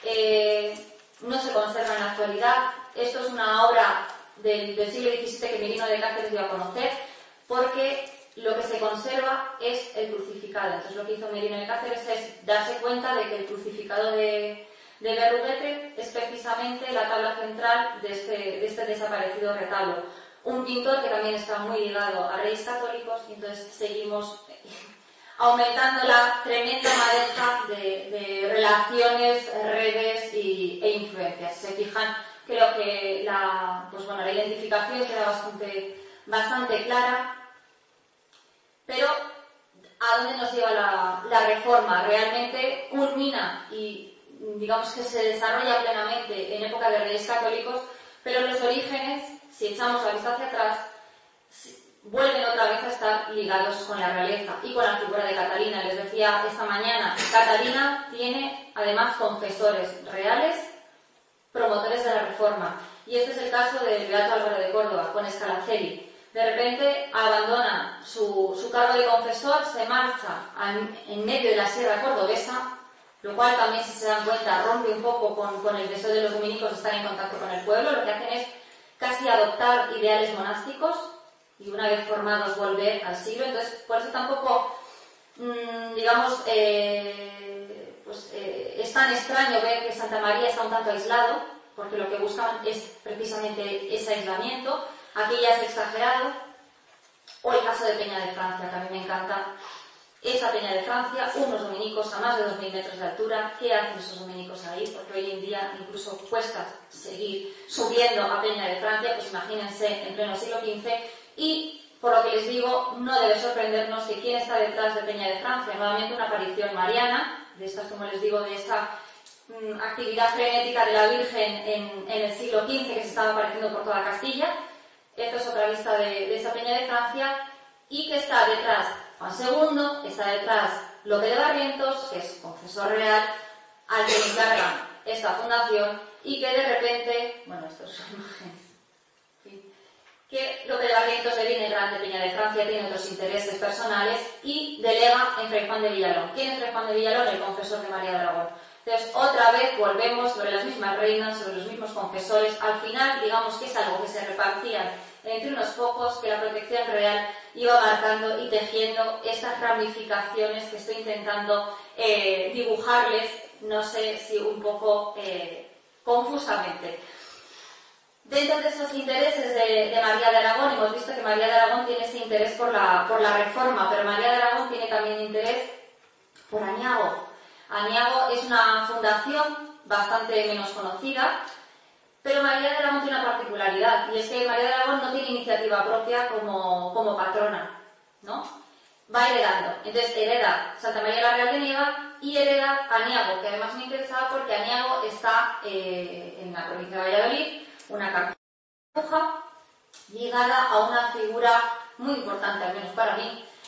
no se conserva en la actualidad. Esto es una obra del siglo XVII que Merino de Cáceres dio a conocer, porque lo que se conserva es el crucificado. Entonces lo que hizo Merino de Cáceres es darse cuenta de que el crucificado de Berruguete es precisamente la tabla central de este desaparecido retablo. Un pintor que también está muy ligado a reyes católicos, y entonces seguimos aumentando la tremenda madeja de relaciones, redes e influencias. Si se fijan, creo que la identificación queda bastante clara. Pero, ¿a dónde nos lleva la reforma? Realmente culmina y digamos que se desarrolla plenamente en época de reyes católicos, pero los orígenes, si echamos la vista hacia atrás, vuelven otra vez a estar ligados con la realeza y con la figura de Catalina. Les decía esta mañana, Catalina tiene además confesores reales, promotores de la reforma, y este es el caso del Beato Álvaro de Córdoba con Scalaferi. De repente abandona su cargo de confesor, se marcha en medio de la sierra cordobesa, lo cual también, si se dan cuenta, rompe un poco con el deseo de los dominicos de estar en contacto con el pueblo. Lo que hacen es casi adoptar ideales monásticos y una vez formados volver al siglo. Entonces, por eso tampoco, es tan extraño ver que Santa María está un tanto aislado, porque lo que buscan es precisamente ese aislamiento. Aquí ya es exagerado. O el caso de Peña de Francia, que a mí me encanta. Esa Peña de Francia, unos dominicos a más de 2.000 metros de altura. ¿Qué hacen esos dominicos ahí? Porque hoy en día incluso cuesta seguir subiendo a Peña de Francia, pues imagínense en pleno siglo XV. Y, por lo que les digo, no debe sorprendernos que quién está detrás de Peña de Francia. Nuevamente una aparición mariana, de estas, como les digo, de esta actividad frenética de la Virgen en el siglo XV que se estaba apareciendo por toda Castilla. Esto es otra vista de esa Peña de Francia, y que está detrás Juan II, está detrás Lope de Barrientos, que es confesor real, al que le encargan esta fundación, y que de repente, esto es una imagen, que Lope de Barrientos le viene grande Peña de Francia, tiene otros intereses personales y delega en Fray Juan de Villalón. ¿Quién es Fray Juan de Villalón? El confesor de María de Aragón. Entonces, otra vez volvemos sobre las mismas reinas, sobre los mismos confesores. Al final, digamos que es algo que se repartían entre unos pocos, que la protección real iba marcando y tejiendo estas ramificaciones que estoy intentando dibujarles, no sé si un poco confusamente. Dentro de esos intereses de María de Aragón, hemos visto que María de Aragón tiene ese interés por la reforma, pero María de Aragón tiene también interés por Aniago. Aniago es una fundación bastante menos conocida, pero María de Aragón tiene una particularidad, y es que María de Aragón no tiene iniciativa propia como patrona, ¿no? Va heredando. Entonces hereda Santa María la Real de Nieva y hereda Aniago, que además me interesaba porque Aniago está en la provincia de Valladolid, una cartuja ligada a una figura muy importante, al menos para mí,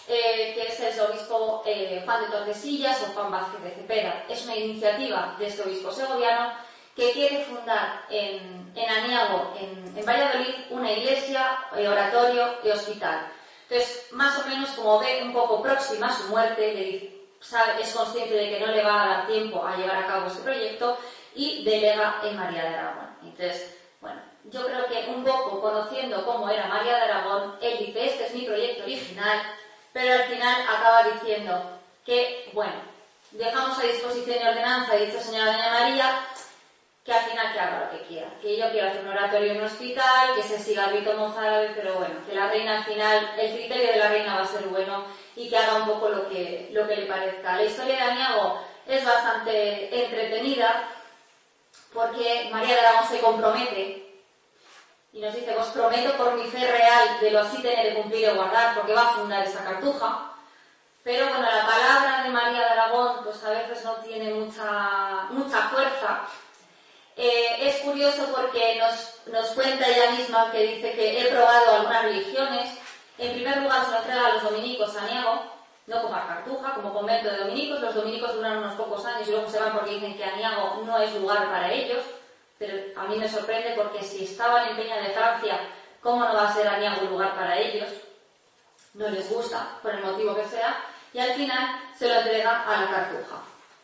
que es el obispo Juan de Tordesillas o Juan Vázquez de Cepeda. Es una iniciativa de este obispo segoviano que quiere fundar en Aniago, en Valladolid, una iglesia, oratorio y hospital. Entonces, más o menos, como ve un poco próxima a su muerte, es consciente de que no le va a dar tiempo a llevar a cabo este proyecto y delega en María de Aragón. Entonces, bueno, yo creo que un poco conociendo cómo era María de Aragón, él dice, este es mi proyecto original, pero al final acaba diciendo que, bueno, dejamos a disposición y ordenanza, dice señora doña María, que al final que haga lo que quiera, que yo quiero hacer un oratorio en un hospital, que se siga el rito mozárabe, pero bueno, que la reina al final, el criterio de la reina va a ser bueno y que haga un poco lo que le parezca. La historia de Aniago es bastante entretenida porque María de Aragón se compromete y nos dice, os prometo por mi fe real de lo así tener de cumplir y guardar, porque va a fundar esa cartuja. Pero bueno, la palabra de María de Aragón pues a veces no tiene mucha fuerza. Es curioso porque nos cuenta ella misma que dice que he probado algunas religiones. En primer lugar se lo entrega a los dominicos a Aniago, no como a Cartuja, como convento de dominicos. Los dominicos duran unos pocos años y luego se van porque dicen que Aniago no es lugar para ellos. Pero a mí me sorprende porque si estaban en Peña de Francia, ¿cómo no va a ser Aniago un lugar para ellos? No les gusta, por el motivo que sea, y al final se lo entrega a la Cartuja.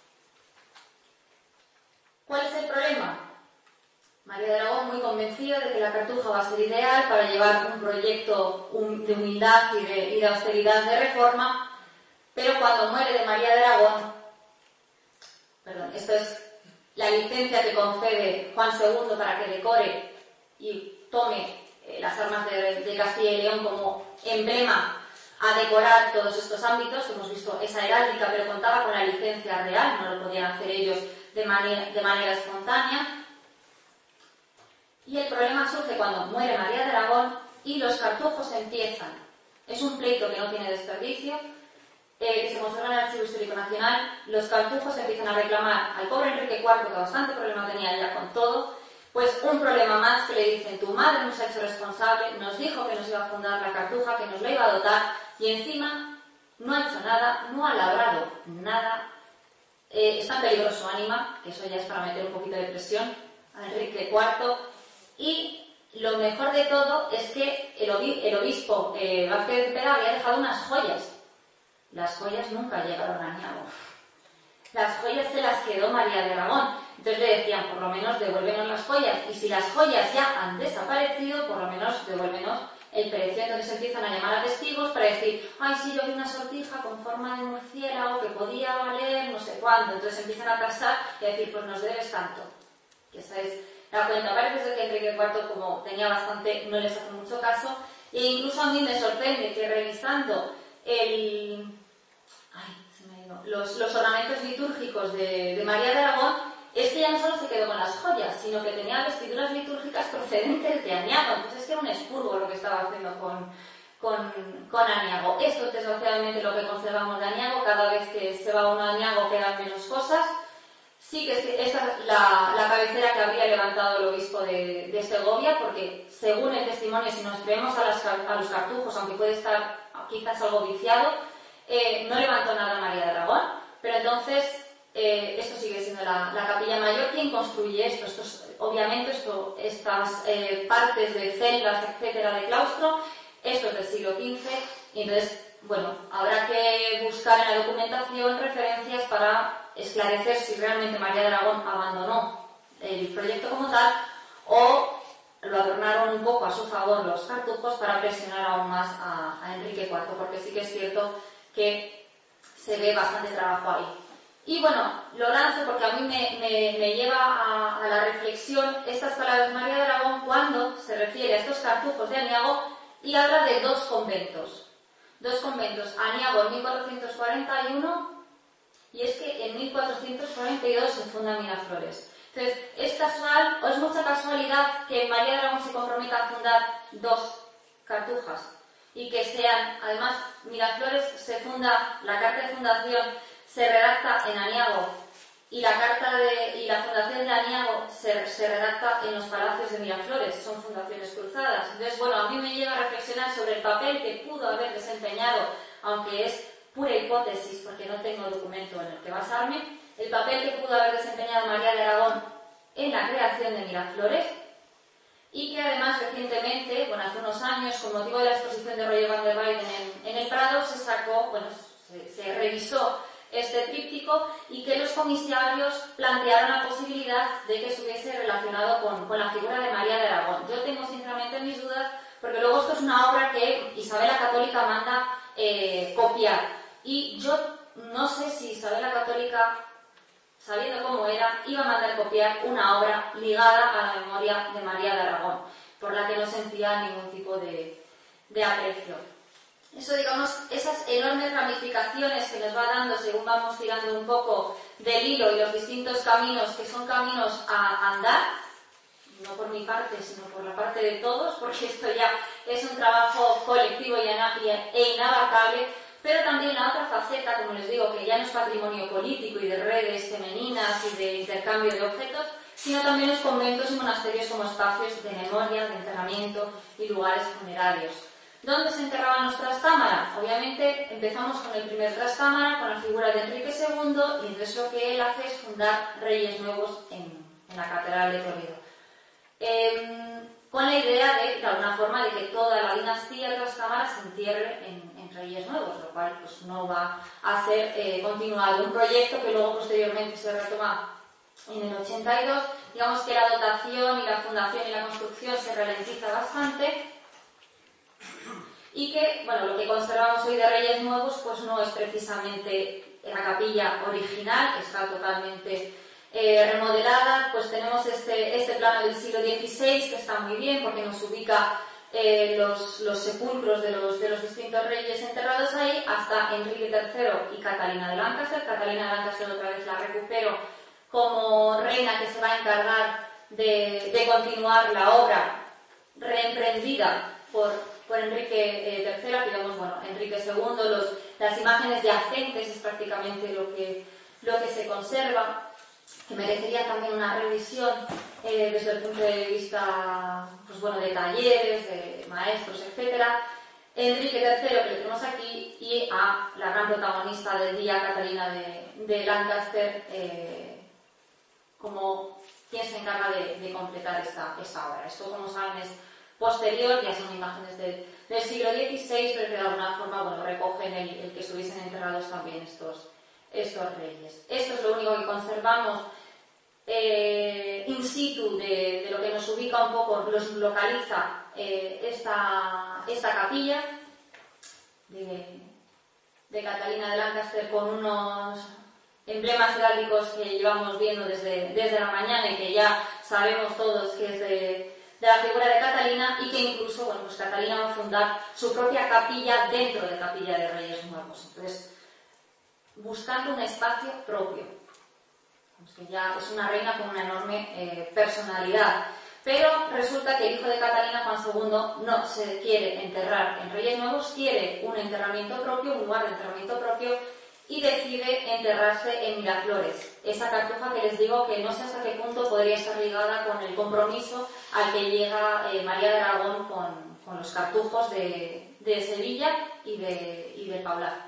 ¿Cuál es el problema? María de Aragón muy convencida de que la Cartuja va a ser ideal para llevar un proyecto de humildad y de austeridad de reforma, pero cuando muere de María de Aragón, esto es la licencia que concede Juan II para que decore y tome las armas de Castilla y León como emblema a decorar todos estos ámbitos. Hemos visto esa heráldica, pero contaba con la licencia real, no lo podían hacer ellos de manera espontánea. Y el problema surge cuando muere María de Aragón y los cartujos empiezan. Es un pleito que no tiene desperdicio, que se conserva en el Archivo Histórico Nacional. Los cartujos empiezan a reclamar al pobre Enrique IV, que bastante problema tenía ya con todo, pues un problema más que le dicen, tu madre nos ha hecho responsable, nos dijo que nos iba a fundar la cartuja, que nos la iba a dotar, y encima no ha hecho nada, no ha labrado nada, está en peligro su ánima, que eso ya es para meter un poquito de presión a Enrique IV, y lo mejor de todo es que el obispo Vázquez de Cepeda había dejado unas joyas. Las joyas nunca llegaron a Aniago. Las joyas se las quedó María de Aragón. Entonces le decían, por lo menos devuélvenos las joyas. Y si las joyas ya han desaparecido, por lo menos devuélvenos el precio. Entonces empiezan a llamar a testigos para decir, ay, sí, yo vi una sortija con forma de murciélago que podía valer no sé cuánto. Entonces empiezan a tasar y a decir, pues nos debes tanto. Que esa es la cuenta. Parece ser que Enrique IV, como tenía bastante, no les hace mucho caso. E incluso a mí me sorprende que revisando los ornamentos litúrgicos de María de Aragón, es que ya no solo se quedó con las joyas, sino que tenía vestiduras litúrgicas procedentes de Aniago. Entonces es que era un expurgo lo que estaba haciendo con Aniago. Esto es desgraciadamente lo que conservamos de Aniago. Cada vez que se va uno a Aniago quedan menos cosas. Sí que esta es la cabecera que habría levantado el obispo de Segovia, porque según el testimonio, si nos creemos a los cartujos, aunque puede estar quizás algo viciado, no levantó nada María de Aragón, pero entonces esto sigue siendo la capilla mayor quien construye esto. Estas partes de celdas, etcétera, de claustro, esto es del siglo XV, y entonces, bueno, habrá que buscar en la documentación referencias para esclarecer si realmente María de Aragón abandonó el proyecto como tal o lo adornaron un poco a su favor los cartujos para presionar aún más a Enrique IV, porque sí que es cierto que se ve bastante trabajo ahí. Y bueno, lo lanzo porque a mí me lleva a la reflexión estas palabras de María de Aragón cuando se refiere a estos cartujos de Aniago y habla de dos conventos. Aniago en 1441 y es que en 1442 se funda Miraflores. Entonces, ¿es casual o es mucha casualidad que María de Aragón se comprometa a fundar dos cartujas? Y que sean, además, Miraflores se funda, la carta de fundación se redacta en Aniago y la fundación de Aniago se redacta en los palacios de Miraflores, son fundaciones cruzadas. Entonces, bueno, a mí me lleva a reflexionar sobre el papel que pudo haber desempeñado aunque es pura hipótesis porque no tengo documento en el que basarme, el papel que pudo haber desempeñado María de Aragón en la creación de Miraflores, y que además recientemente, bueno, hace unos años, con motivo de la exposición de Roger van der Weyden en el Prado, se sacó, bueno, se revisó este tríptico y que los comisarios plantearon la posibilidad de que estuviese relacionado con la figura de María de Aragón. Yo tengo sinceramente mis dudas, porque luego esto es una obra que Isabel la Católica manda copiar. Y yo no sé si Isabel la Católica, sabiendo cómo era, iba a mandar copiar una obra ligada a la memoria de María de Aragón, por la que no sentía ningún tipo de aprecio. Eso, digamos, esas enormes ramificaciones que nos va dando según vamos tirando un poco del hilo y los distintos caminos que son caminos a andar, no por mi parte, sino por la parte de todos, porque esto ya es un trabajo colectivo e inabarcable, pero también la otra faceta, como les digo, que ya no es patrimonio político y de redes femeninas y de intercambio de objetos, sino también los conventos y monasterios como espacios de memoria, de enterramiento y lugares funerarios. ¿Dónde se enterraban los trastámara? Obviamente empezamos con el primer trastámara, con la figura de Enrique II, y entonces lo que él hace es fundar reyes nuevos en la Catedral de Toledo. Con la idea de alguna forma, de que toda la dinastía trastámara se entierre en reyes nuevos, lo cual pues, no va a ser continuado. Un proyecto que luego posteriormente se retoma en el 82. Digamos que la dotación y la fundación y la construcción se ralentiza bastante. Y que, bueno, lo que conservamos hoy de Reyes Nuevos, pues no es precisamente la capilla original, que está totalmente remodelada. Pues tenemos este plano del siglo XVI, que está muy bien, porque nos ubica los sepulcros de los distintos reyes enterrados ahí, hasta Enrique III y Catalina de Lancaster. Catalina de Lancaster otra vez la recupero como reina que se va a encargar de continuar la obra reemprendida por Enrique III, que vemos, bueno, Enrique II, las imágenes yacentes es prácticamente lo que se conserva, que merecería también una revisión desde el punto de vista, pues bueno, de talleres, de maestros, etcétera. Enrique III, que lo tenemos aquí, y a la gran protagonista del día, Catalina de Lancaster, como quien se encarga de completar esta obra. Esto, como saben, es posterior, ya son imágenes del siglo XVI, pero que de alguna forma, bueno, recogen el que estuviesen enterrados también estos reyes. Esto es lo único que conservamos in situ de lo que nos ubica un poco, nos localiza esta capilla de Catalina de Lancaster, con unos emblemas heráldicos que llevamos viendo desde la mañana y que ya sabemos todos que es de la figura de Catalina, y que incluso, bueno, pues Catalina va a fundar su propia capilla dentro de Capilla de Reyes Nuevos. Entonces, buscando un espacio propio. Pues que ya es una reina con una enorme personalidad. Pero resulta que el hijo de Catalina, Juan II, no se quiere enterrar en Reyes Nuevos, quiere un enterramiento propio, un lugar de enterramiento propio, y decide enterrarse en Miraflores. Esa cartuja que les digo que no sé hasta qué punto podría estar ligada con el compromiso al que llega María de Aragón con los cartujos de Sevilla y del Paular.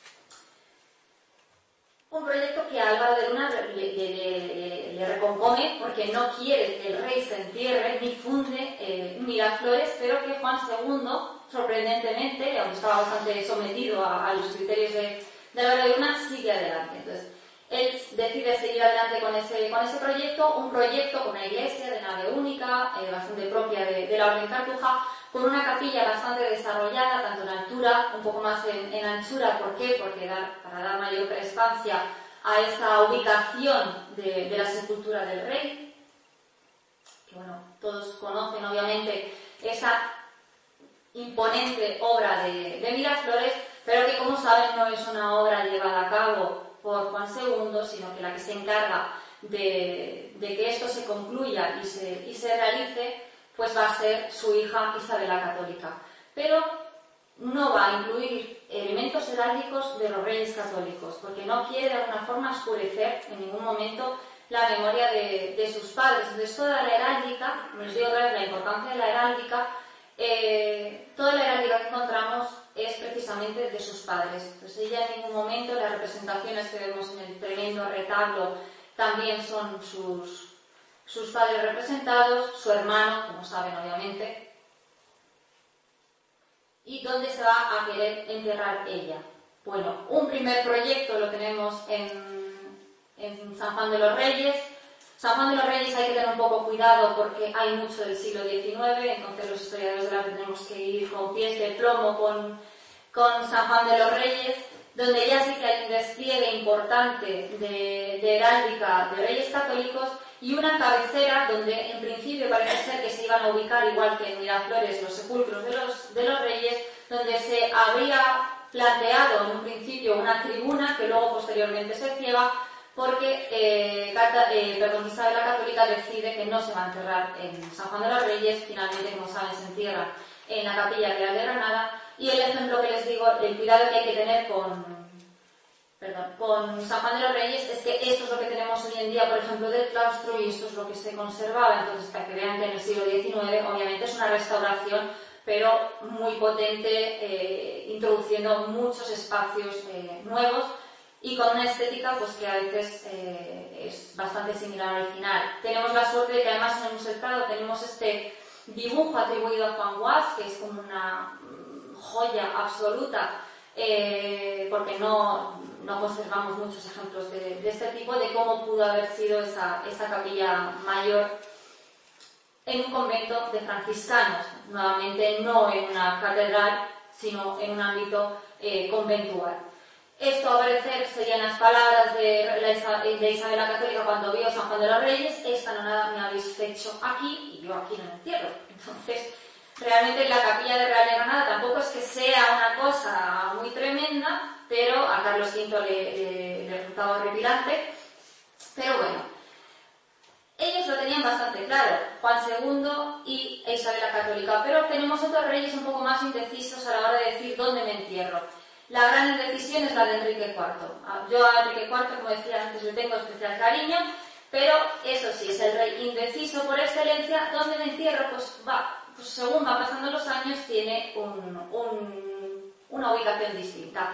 Un proyecto que a Álvaro de Luna le recompone, porque no quiere que el rey se entierre ni funde Miraflores, pero que Juan II, sorprendentemente, aunque estaba bastante sometido a los criterios de Álvaro de Luna, sigue adelante. Entonces, él decide seguir adelante con ese proyecto, un proyecto con una iglesia de nave única, bastante propia de la Orden Cartuja, con una capilla bastante desarrollada, tanto en altura, un poco más en anchura. ¿Por qué? Porque para dar mayor prestancia a esa ubicación de la sepultura del rey, que bueno, todos conocen obviamente esa imponente obra de Miraflores, pero que, como saben, no es una obra llevada a cabo por Juan II, sino que la que se encarga de que esto se concluya y se realice, pues va a ser su hija Isabel la Católica. Pero no va a incluir elementos heráldicos de los reyes católicos, porque no quiere de alguna forma oscurecer en ningún momento la memoria de sus padres. Entonces, toda la heráldica, les digo otra vez la importancia de la heráldica, toda la heráldica que encontramos es precisamente precisamente de sus padres. Entonces ella en ningún momento, las representaciones que vemos en el tremendo retablo también son sus padres representados, su hermano, como saben obviamente. ¿Y dónde se va a querer enterrar ella? Bueno, un primer proyecto lo tenemos en San Juan de los Reyes. San Juan de los Reyes hay que tener un poco cuidado porque hay mucho del siglo XIX, entonces los historiadores de la tenemos que ir con pies de plomo con San Juan de los Reyes, donde ya sí que hay un despliegue importante de heráldica de reyes católicos y una cabecera donde en principio parece ser que se iban a ubicar, igual que en Miraflores, los sepulcros de los reyes, donde se habría planteado en un principio una tribuna que luego posteriormente se ciega porque Isabel la Católica decide que no se va a enterrar en San Juan de los Reyes. Finalmente, como saben, se entierra en la Capilla Real de Granada. Y el ejemplo que les digo, el cuidado que hay que tener con San Juan de los Reyes es que esto es lo que tenemos hoy en día, por ejemplo, del claustro, y esto es lo que se conservaba. Entonces, para que vean que en el siglo XIX obviamente es una restauración, pero muy potente, introduciendo muchos espacios nuevos y con una estética pues que a veces es bastante similar al original. Tenemos la suerte de que además en el Museo del Prado tenemos este dibujo atribuido a Juan Guas, que es como una joya absoluta, porque no conservamos muchos ejemplos de este tipo, de cómo pudo haber sido esa capilla mayor en un convento de franciscanos, nuevamente no en una catedral, sino en un ámbito conventual. Esto, a parecer, serían las palabras de Isabel la Católica cuando vio San Juan de los Reyes: esta nonada me habéis hecho aquí y yo aquí no me entierro. Entonces, realmente la capilla de Real de Granada tampoco es que sea una cosa muy tremenda, pero a Carlos V le resultaba horripilante. Pero bueno, ellos lo tenían bastante claro, Juan II y Isabel la Católica, pero tenemos otros reyes un poco más indecisos a la hora de decir dónde me entierro. La gran indecisión es la de Enrique IV. Yo a Enrique IV, como decía antes, le tengo especial cariño, pero eso sí, es el rey indeciso por excelencia. ¿Dónde me entierro? Pues según va pasando los años, tiene una ubicación distinta.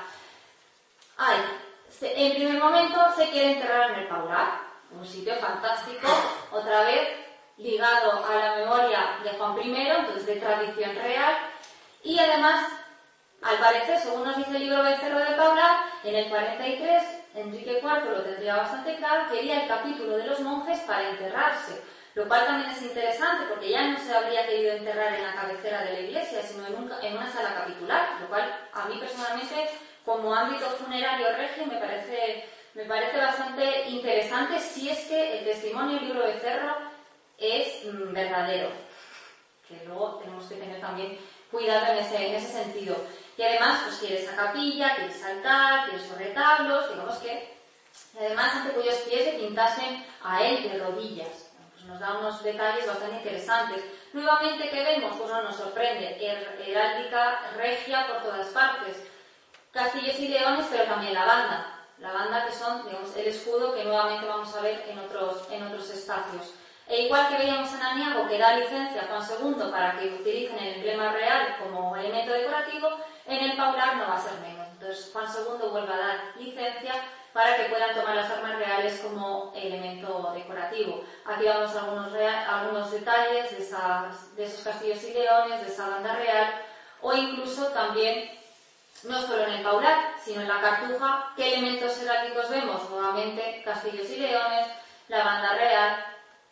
En primer momento se quiere enterrar en el Paular, un sitio fantástico, otra vez ligado a la memoria de Juan I, entonces de tradición real, y además, al parecer, según nos dice el libro Becerro de Paular, en el 43, Enrique IV lo tendría bastante claro, quería el capítulo de los monjes para enterrarse, lo cual también es interesante porque ya no se habría querido enterrar en la cabecera de la iglesia, sino en una sala capitular, lo cual a mí personalmente, como ámbito funerario regio, me parece bastante interesante si es que el testimonio del libro Becerro es verdadero, que luego tenemos que tener también cuidado en ese sentido. Y además, pues quiere esa capilla, quiere ese altar, quiere esos retablos, digamos que, y además ante cuyos pies le pintasen a él de rodillas. Pues nos da unos detalles bastante interesantes. Nuevamente, ¿qué vemos? Pues no nos sorprende, heráldica regia por todas partes, castillos y leones, pero también la banda que son, digamos, el escudo que nuevamente vamos a ver en otros espacios. E igual que veíamos en Aniago, que da licencia a Juan II para que utilicen el emblema real como elemento decorativo, en el Paular no va a ser menos. Entonces Juan II vuelve a dar licencia para que puedan tomar las armas reales como elemento decorativo. Aquí vamos a algunos detalles de esos castillos y leones, de esa banda real, o incluso también, no solo en el Paular, sino en la Cartuja. ¿Qué elementos heráldicos vemos? Nuevamente, castillos y leones, la banda real,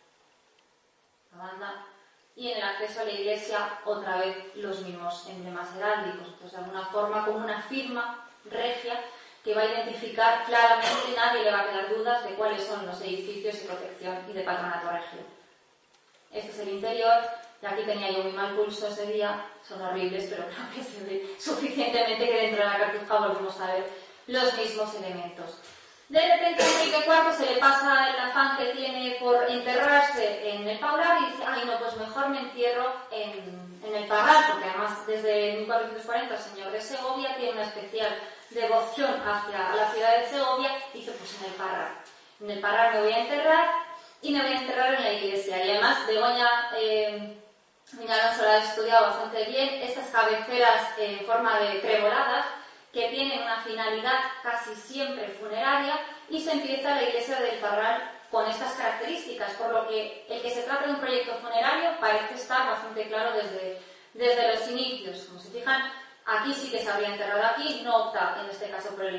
y en el acceso a la iglesia otra vez los mismos emblemas heráldicos. Entonces, de alguna forma, como una firma regia que va a identificar claramente, nadie le va a quedar dudas de cuáles son los edificios de protección y de patronato regio. Este es el interior, y aquí tenía yo muy mal pulso ese día, son horribles, pero creo que se ve suficientemente que dentro de la Cartuja volvemos a ver los mismos elementos. De repente a Enrique IV se le pasa el afán que tiene por enterrarse en el Paular y dice: ay no, pues mejor me entierro en el Parral, porque además desde 1440 el señor de Segovia tiene una especial devoción hacia la ciudad de Segovia, y dice: pues en el Parral. En el Parral me voy a enterrar, y me voy a enterrar en la iglesia. Y además Begoña Alonso la ha estudiado bastante bien, estas cabeceras en forma de tremoladas que tienen una finalidad casi siempre funeraria, y se empieza la iglesia del Parral con estas características, por lo que el que se trata de un proyecto funerario parece estar bastante claro desde los inicios. Como se fijan, aquí sí que se habría enterrado aquí, no opta en este caso por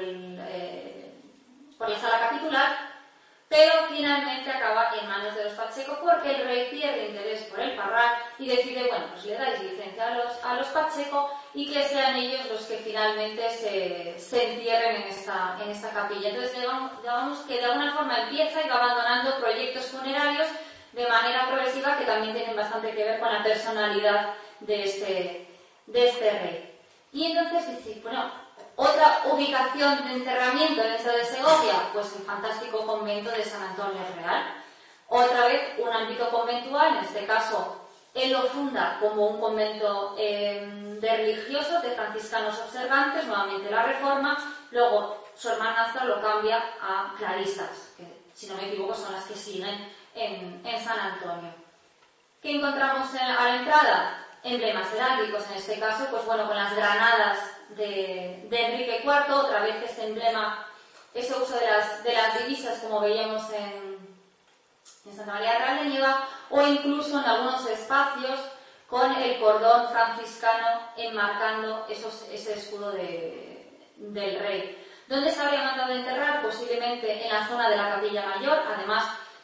la sala capitular, pero finalmente acaba en manos de los Pacheco porque el rey pierde interés por el Parral y decide, bueno, pues le dais licencia a los Pacheco y que sean ellos los que finalmente se entierren en esta capilla. Entonces, digamos que de alguna forma empieza y va abandonando proyectos funerarios de manera progresiva, que también tienen bastante que ver con la personalidad de este rey. Y entonces dice, bueno, otra ubicación de enterramiento dentro de Segovia, pues el fantástico convento de San Antonio Real. Otra vez un ámbito conventual, en este caso él lo funda como un convento de religiosos, de franciscanos observantes, nuevamente la Reforma. Luego su hermanastra lo cambia a clarisas, que si no me equivoco son las que siguen en San Antonio. ¿Qué encontramos a la entrada? Emblemas heráldicos, en este caso, pues bueno, con las granadas de Enrique IV, otra vez ese emblema, ese uso de las divisas, como veíamos en Santa María Real de Nieva, o incluso en algunos espacios con el cordón franciscano enmarcando ese escudo del rey. ¿Dónde se habría mandado enterrar? Posiblemente en la zona de la Capilla Mayor. Además,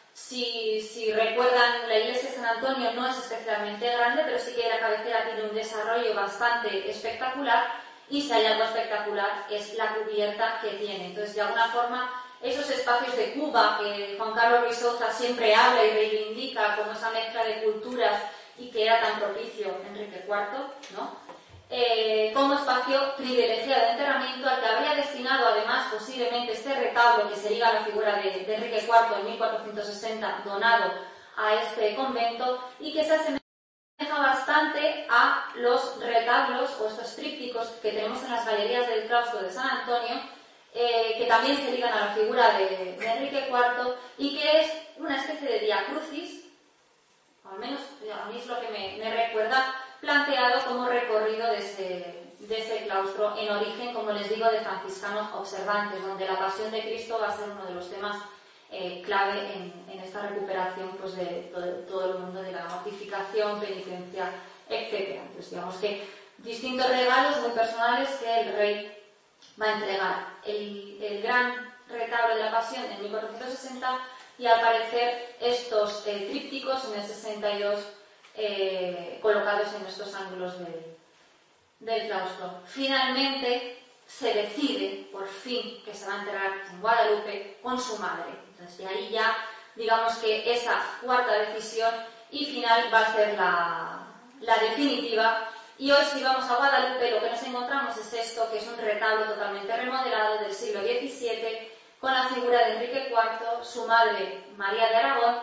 si recuerdan, la iglesia de San Antonio no es especialmente grande, pero sí que la cabecera tiene un desarrollo bastante espectacular, y si hay algo espectacular es la cubierta que tiene. Entonces, de alguna forma, esos espacios de Cuba que Juan Carlos Rizoza siempre habla y reivindica como esa mezcla de culturas y que era tan propicio Enrique IV, ¿no? Como espacio privilegiado de enterramiento, al que habría destinado además posiblemente este retablo que se liga a la figura de Enrique IV en 1460, donado a este convento, y que se asemeja bastante a los retablos o estos trípticos que tenemos en las galerías del claustro de San Antonio, que también se ligan a la figura de Enrique IV, y que es una especie de Via Crucis, al menos a mí es lo que me recuerda, planteado como recorrido de ese claustro, en origen, como les digo, de franciscanos observantes, donde la pasión de Cristo va a ser uno de los temas clave en esta recuperación, pues, de todo el mundo de la mortificación, penitencia, etc. Pues digamos que distintos regalos muy personales que el rey va a entregar. El gran retablo de la pasión en 1460, y al parecer estos trípticos en el 62 colocados en estos ángulos del claustro. Finalmente se decide, por fin, que se va a enterrar en Guadalupe con su madre. Entonces, de ahí ya, digamos que esa cuarta decisión y final va a ser la definitiva. Y hoy, si vamos a Guadalupe, lo que nos encontramos es esto, que es un retablo totalmente remodelado del siglo XVII, con la figura de Enrique IV, su madre María de Aragón,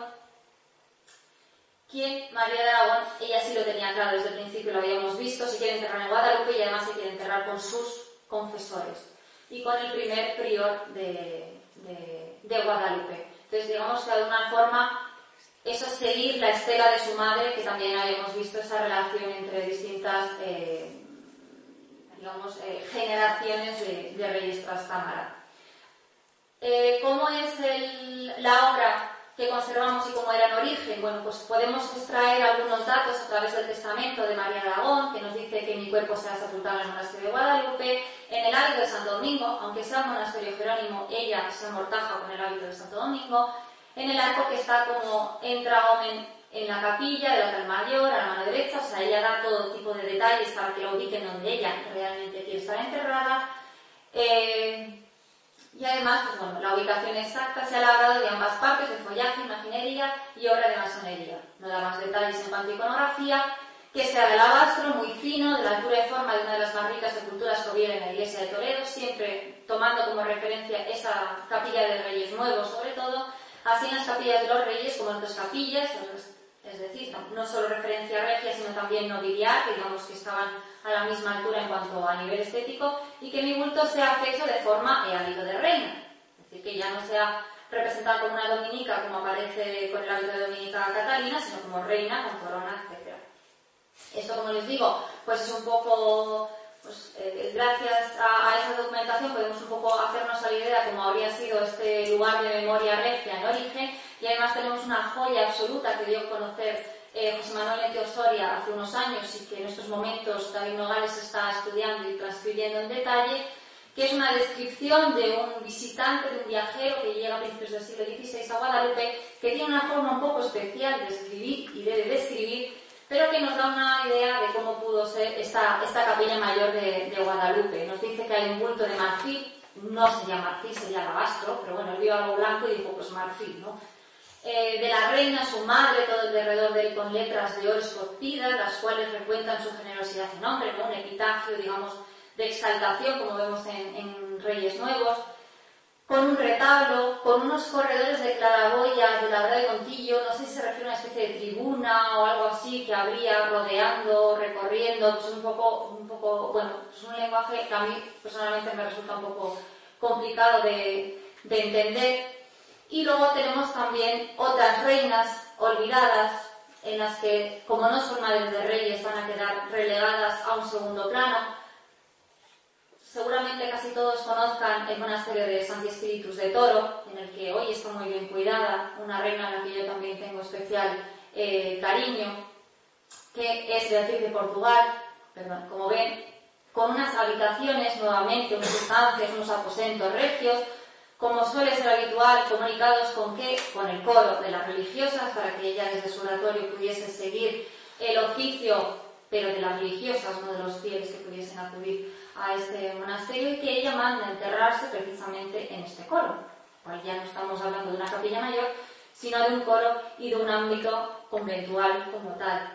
quien, María de Aragón, ella sí lo tenía claro desde el principio, lo habíamos visto, se quiere enterrar en Guadalupe, y además se quiere enterrar con sus confesores y con el primer prior de Guadalupe. Entonces, digamos que de alguna forma eso es seguir la estela de su madre, que también habíamos visto esa relación entre distintas generaciones de reyes Trastámara. ¿Cómo es la obra que conservamos y cómo era en origen? Bueno, pues podemos extraer algunos datos a través del testamento de María de Aragón, que nos dice que mi cuerpo será sepultado en el monasterio de Guadalupe, en el hábito de Santo Domingo, aunque sea un monasterio jerónimo, ella se amortaja con el hábito de Santo Domingo, en el arco que está como entra Omen en la capilla del altar mayor, a la mano derecha, o sea, ella da todo tipo de detalles para que la ubiquen donde ella realmente quiere estar enterrada. Y además, pues bueno, la ubicación exacta se ha labrado de ambas partes, de follaje, imaginería y obra de masonería. No da más detalles en cuanto a iconografía, que sea de alabastro, muy fino, de la altura y forma de una de las más ricas sepulturas que hubiera en la iglesia de Toledo, siempre tomando como referencia esa capilla de Reyes Nuevos, sobre todo, así en las capillas de los Reyes como en otras capillas, es decir, no solo referencia regia, sino también nobiliar, que digamos que estaban a la misma altura en cuanto a nivel estético, y que mi bulto sea fecho de forma hábito de reina, es decir, que ya no sea representada como una dominica, como aparece con el hábito de dominica Catalina, sino como reina, con corona, etc. Esto, como les digo, pues es un poco, pues, gracias a esa documentación podemos un poco hacernos a la idea de cómo habría sido este lugar de memoria regia en origen, y además tenemos una joya absoluta que dio a conocer José Manuel Lete Osoria hace unos años y que en estos momentos David Nogales está estudiando y transcribiendo en detalle, que es una descripción de un visitante, de un viajero que llega a principios del siglo XVI a Guadalupe, que tiene una forma un poco especial de escribir y de describir, pero que nos da una idea de cómo pudo ser esta capilla mayor de Guadalupe. Nos dice que hay un bulto de marfil, no sería marfil, sería alabastro, pero bueno, él vio algo blanco y dijo, pues marfil, ¿no? De la reina, su madre, todo alrededor de él con letras de oro esculpidas, las cuales recuentan su generosidad en nombre, ¿no? Un epitafio, digamos, de exaltación, como vemos en Reyes Nuevos, con un retablo, con unos corredores de claraboya de labra de contillo, no sé si se refiere a una especie de tribuna o algo así que habría rodeando, recorriendo, pues un poco, bueno, es un lenguaje que a mí personalmente me resulta un poco complicado de entender. Y luego tenemos también otras reinas olvidadas, en las que, como no son madres de reyes, van a quedar relegadas a un segundo plano. Seguramente casi todos conozcan el monasterio de Santi Espíritus de Toro, en el que hoy está muy bien cuidada, una reina en la que yo también tengo especial cariño, que es Beatriz de Portugal, como ven, con unas habitaciones nuevamente, unas estancias, unos aposentos regios, como suele ser habitual, comunicados ¿con qué? Con el coro de las religiosas, para que ella desde su oratorio pudiese seguir el oficio, pero de las religiosas, no de los fieles que pudiesen acudir a este monasterio, y que ella manda enterrarse precisamente en este coro. Pues ya no estamos hablando de una capilla mayor, sino de un coro y de un ámbito conventual como tal.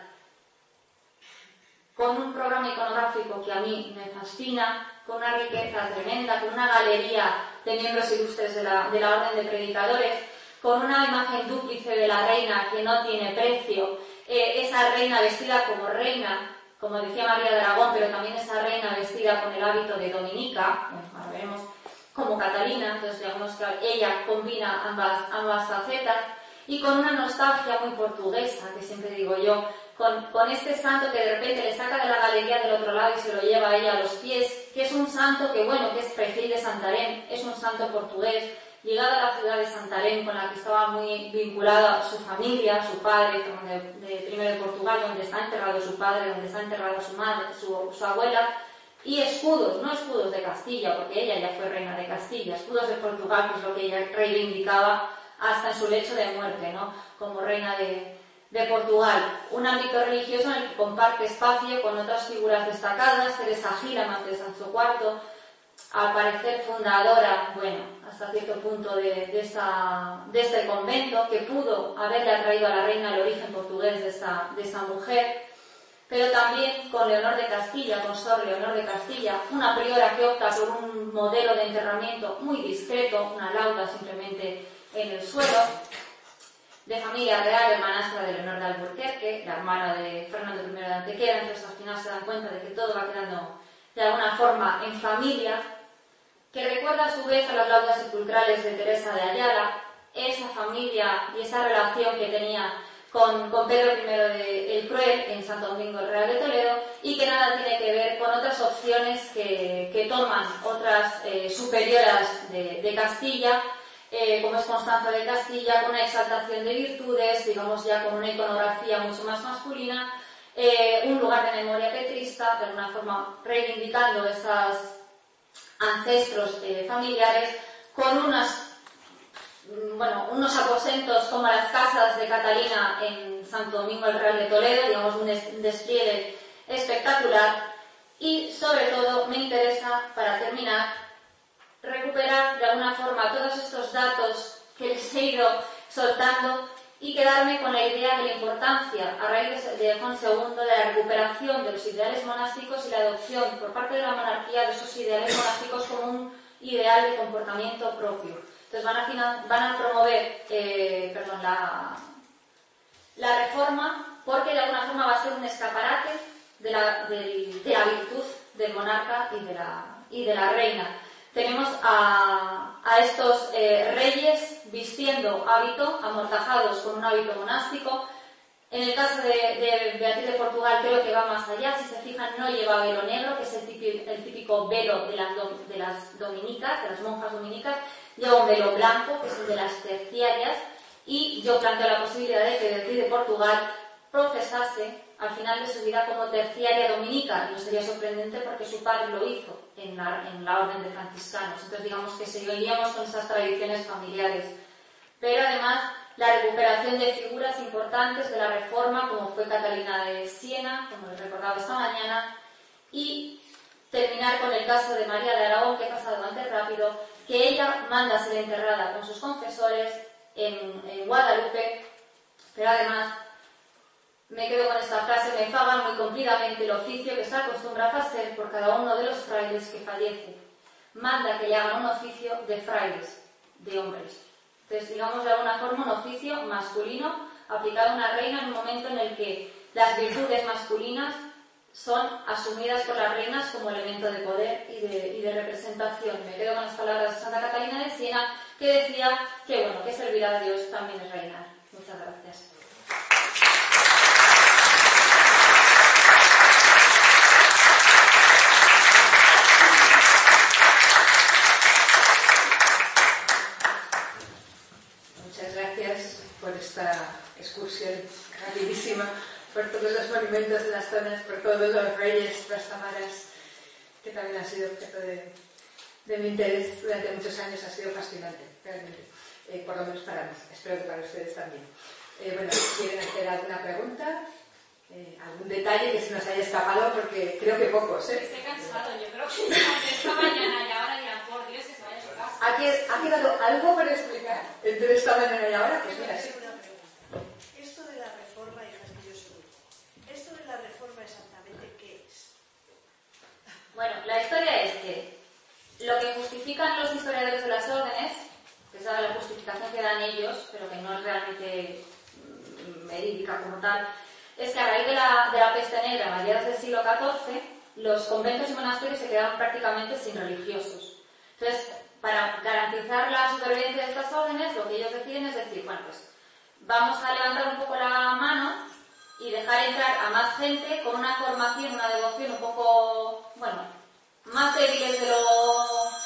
Con un programa iconográfico que a mí me fascina, con una riqueza tremenda, con una galería de miembros ilustres de la Orden de Predicadores, con una imagen dúplice de la reina que no tiene precio, esa reina vestida como reina, como decía María de Aragón, pero también esa reina vestida con el hábito de dominica, bueno, ahora veremos, como Catalina, entonces digamos que ella combina ambas facetas, y con una nostalgia muy portuguesa, que siempre digo yo, con este santo que de repente le saca de la galería del otro lado y se lo lleva a ella a los pies, que es un santo que, bueno, que es Prefil de Santarém, es un santo portugués, ligado a la ciudad de Santarém, con la que estaba muy vinculada su familia, su padre, primero de Portugal, donde está enterrado su padre, donde está enterrada su madre, su abuela, y escudos, no escudos de Castilla, porque ella ya fue reina de Castilla, escudos de Portugal, que es lo que ella reivindicaba hasta en su lecho de muerte, ¿no? Como reina de Portugal. Un ámbito religioso en el que comparte espacio con otras figuras destacadas, Teresa Gil, amante de Sancho IV, al parecer fundadora, bueno, hasta cierto punto de este convento, que pudo haberle atraído a la reina el origen portugués de esta mujer, pero también con Leonor de Castilla, con Sor Leonor de Castilla, una priora que opta por un modelo de enterramiento muy discreto, una lauda simplemente en el suelo, de familia real, hermanastra de Leonor de Alburquerque, la hermana de Fernando I de Antequera. Entonces al final se dan cuenta de que todo va quedando de alguna forma en familia, que recuerda a su vez a las laudas sepulcrales de Teresa de Ayala, esa familia y esa relación que tenía con Pedro I el Cruel en Santo Domingo el Real de Toledo, y que nada tiene que ver con otras opciones que toman otras superioras de Castilla, como es Constanza de Castilla, con una exaltación de virtudes, digamos ya con una iconografía mucho más masculina, un lugar de memoria petrista, de alguna forma reivindicando esos ancestros familiares, con unos aposentos como las casas de Catalina en Santo Domingo el Real de Toledo, digamos un despliegue espectacular. Y sobre todo me interesa, para terminar, recuperar de alguna forma todos estos datos que les he ido soltando y quedarme con la idea de la importancia, a raíz de Alfonso II, de la recuperación de los ideales monásticos y la adopción por parte de la monarquía de esos ideales monásticos como un ideal de comportamiento propio. Entonces van a promover la reforma, porque de alguna forma va a ser un escaparate de la virtud del monarca y de la reina. Tenemos a estos reyes vistiendo hábito, amortajados con un hábito monástico, En el caso de Beatriz de Portugal creo que va más allá. Si se fijan, no lleva velo negro, que es el típico velo de las dominicas, de las monjas dominicas. Lleva un velo blanco, que es el de las terciarias. Y yo planteo la posibilidad de que Beatriz de Portugal profesase al final de su vida como terciaria dominica. No sería sorprendente porque su padre lo hizo en la orden de franciscanos. Entonces digamos que seguiríamos con esas tradiciones familiares. Pero además la recuperación de figuras importantes de la Reforma, como fue Catalina de Siena, como les recordaba esta mañana, y terminar con el caso de María de Aragón, que he pasado antes rápido, que ella manda ser enterrada con sus confesores en Guadalupe, pero además me quedo con esta frase: me pagan muy cumplidamente el oficio que se acostumbra a hacer por cada uno de los frailes que fallece. Manda que le hagan un oficio de frailes, de hombres. Entonces, digamos de alguna forma un oficio masculino aplicado a una reina en un momento en el que las virtudes masculinas son asumidas por las reinas como elemento de poder y de representación. Me quedo con las palabras de Santa Catalina de Siena, que decía que servir a Dios también es reinar. Muchas gracias. Muchas gracias por esta excursión rapidísima por todos los monumentos de las zonas, por todos los reyes, trastamaras, que también ha sido objeto de mi interés durante muchos años. Ha sido fascinante, realmente, por lo menos para mí. Espero que para ustedes también. Bueno, ¿quieren hacer alguna pregunta? ¿Algún detalle que se nos haya escapado? Porque creo que pocos, ¿eh? Estoy cansado, yo creo que entre esta mañana y ahora dirán, por Dios, que se vaya a su casa. ¿Ha quedado algo por explicar entre esta mañana y ahora? Pues mira, sí. Esto de la reforma, hijas, que yo soy. Esto de la reforma exactamente, ¿qué es? Bueno, la historia es que lo que justifican los historiadores de las órdenes, que es la justificación que dan ellos, pero que no es realmente verídica como tal, es que a raíz de la peste negra, a mediados del siglo XIV, los conventos y monasterios se quedaron prácticamente sin religiosos. Entonces, para garantizar la supervivencia de estas órdenes, lo que ellos deciden es decir, bueno, pues vamos a levantar un poco la mano y dejar entrar a más gente con una formación, una devoción un poco, más débiles de lo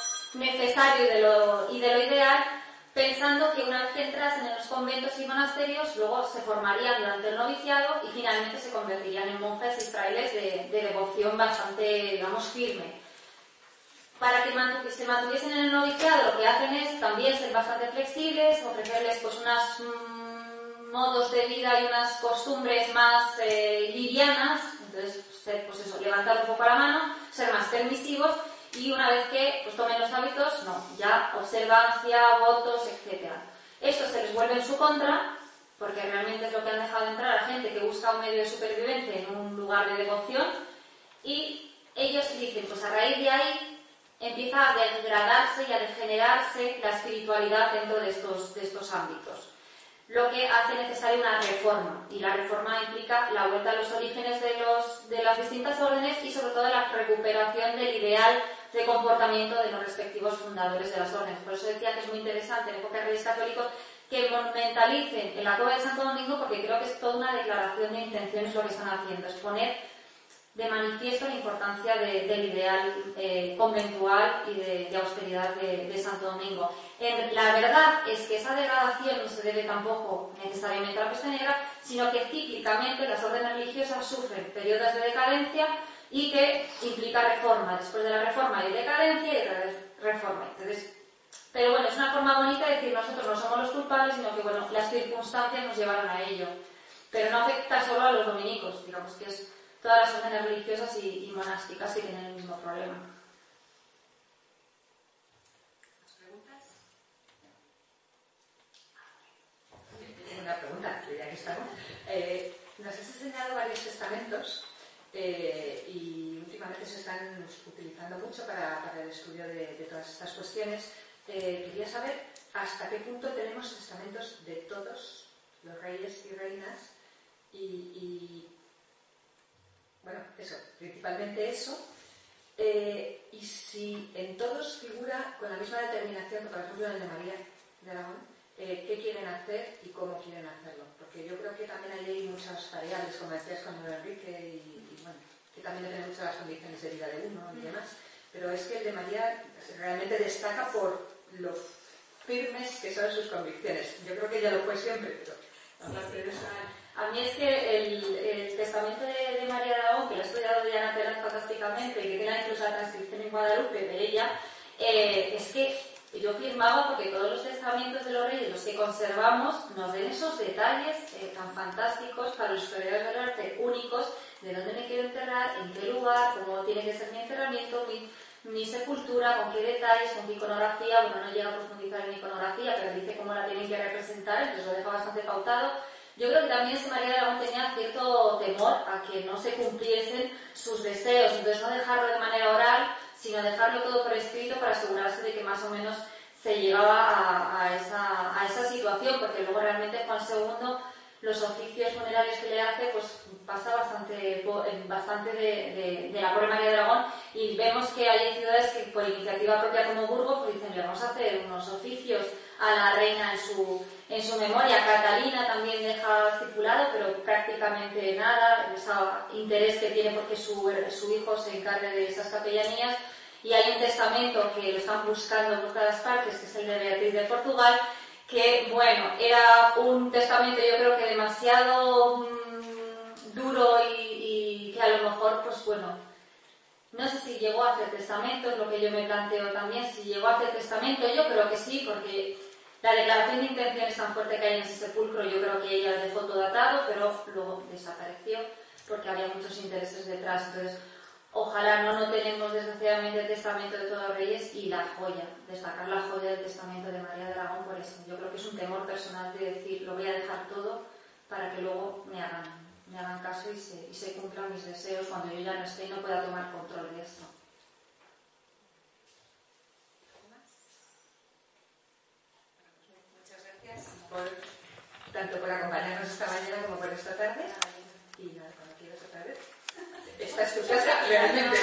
necesario y de lo ideal, pensando que una vez que entrasen en los conventos y monasterios, luego se formarían durante el noviciado y finalmente se convertirían en monjes y frailes de devoción bastante, digamos, firme. Para que se mantuviesen en el noviciado, lo que hacen es también ser bastante flexibles, ofrecerles pues unos modos de vida y unas costumbres más livianas. Entonces, levantar un poco la mano, ser más permisivos, y una vez que tomen los hábitos, ya observancia, votos, etc. Esto se les vuelve en su contra, porque realmente es lo que han dejado entrar a gente que busca un medio de supervivencia en un lugar de devoción, y ellos dicen, pues a raíz de ahí empieza a degradarse y a degenerarse la espiritualidad dentro de estos ámbitos, lo que hace necesaria una reforma, y la reforma implica la vuelta a los orígenes de las distintas órdenes y sobre todo la recuperación del ideal de comportamiento de los respectivos fundadores de las órdenes. Por eso decía que es muy interesante en época de Reyes Católicos que monumentalicen en la Cueva de Santo Domingo, porque creo que es toda una declaración de intenciones lo que están haciendo, es poner de manifiesto la importancia del ideal conventual y de austeridad de Santo Domingo. La verdad es que esa degradación no se debe tampoco necesariamente a la peste negra, sino que cíclicamente las órdenes religiosas sufren periodos de decadencia y que implica reforma. Después de la reforma hay decadencia y otra vez reforma. Entonces, pero bueno, es una forma bonita de decir nosotros no somos los culpables, sino que las circunstancias nos llevaron a ello. Pero no afecta solo a los dominicos, digamos que es todas las órdenes religiosas y monásticas que tienen el mismo problema. ¿Preguntas? Tengo una pregunta, ya que estamos. Nos has enseñado varios testamentos y últimamente se están utilizando mucho para el estudio de todas estas cuestiones. Quería saber hasta qué punto tenemos testamentos de todos los reyes y reinas y bueno, eso, principalmente eso, y si en todos figura con la misma determinación que, por ejemplo, en el de María de Aragón, qué quieren hacer y cómo quieren hacerlo. porque yo creo que también ahí hay muchas variables, como decías con Enrique, y bueno, que también depende mucho de las condiciones de vida de uno y demás. Pero es que el de María realmente destaca por lo firmes que son sus convicciones. Yo creo que ella lo fue siempre, pero aparte de eso... A mí es que el testamento de María de Aragón, que lo ha estudiado Diana Pérez fantásticamente, y que tiene incluso la transcripción en Guadalupe de ella, es que yo firmaba porque todos los testamentos de los reyes, los que conservamos, nos den esos detalles tan fantásticos para los historiadores del arte, únicos, de dónde me quiero enterrar, en qué lugar, cómo tiene que ser mi enterramiento, mi sepultura, con qué detalles, con qué iconografía. Bueno, no llega a profundizar en iconografía, pero dice cómo la tienen que representar, entonces lo deja bastante pautado. Yo creo que también María de Aragón tenía cierto temor a que no se cumpliesen sus deseos, entonces no dejarlo de manera oral, sino dejarlo todo por escrito para asegurarse de que más o menos se llegaba a esa situación, porque luego realmente Juan II, los oficios funerarios que le hace, pues pasa bastante de la pobre María de Aragón, y vemos que hay ciudades que por iniciativa propia como Burgos pues dicen, le vamos a hacer unos oficios a la reina en su memoria. Catalina también deja estipulado, pero prácticamente nada, ese interés que tiene porque su hijo se encargue de esas capellanías. Y hay un testamento que lo están buscando por todas partes, que es el de Beatriz de Portugal, que, bueno, era un testamento yo creo que demasiado duro y que a lo mejor, pues bueno, no sé si llegó a hacer testamento, es lo que yo me planteo también, si llegó a hacer testamento, yo creo que sí, porque la declaración de intenciones tan fuerte que hay en ese sepulcro, yo creo que ella dejó todo atado, pero luego desapareció porque había muchos intereses detrás. Entonces, ojalá no tenemos desgraciadamente el testamento de todos los reyes y la joya, destacar la joya del testamento de María de Aragón por eso. Yo creo que es un temor personal de decir, lo voy a dejar todo para que luego me hagan caso y se cumplan mis deseos cuando yo ya no esté y no pueda tomar control de esto. Tanto por acompañarnos esta mañana como por esta tarde. Y nada, cuando quieras otra vez. Esta es tu casa, realmente.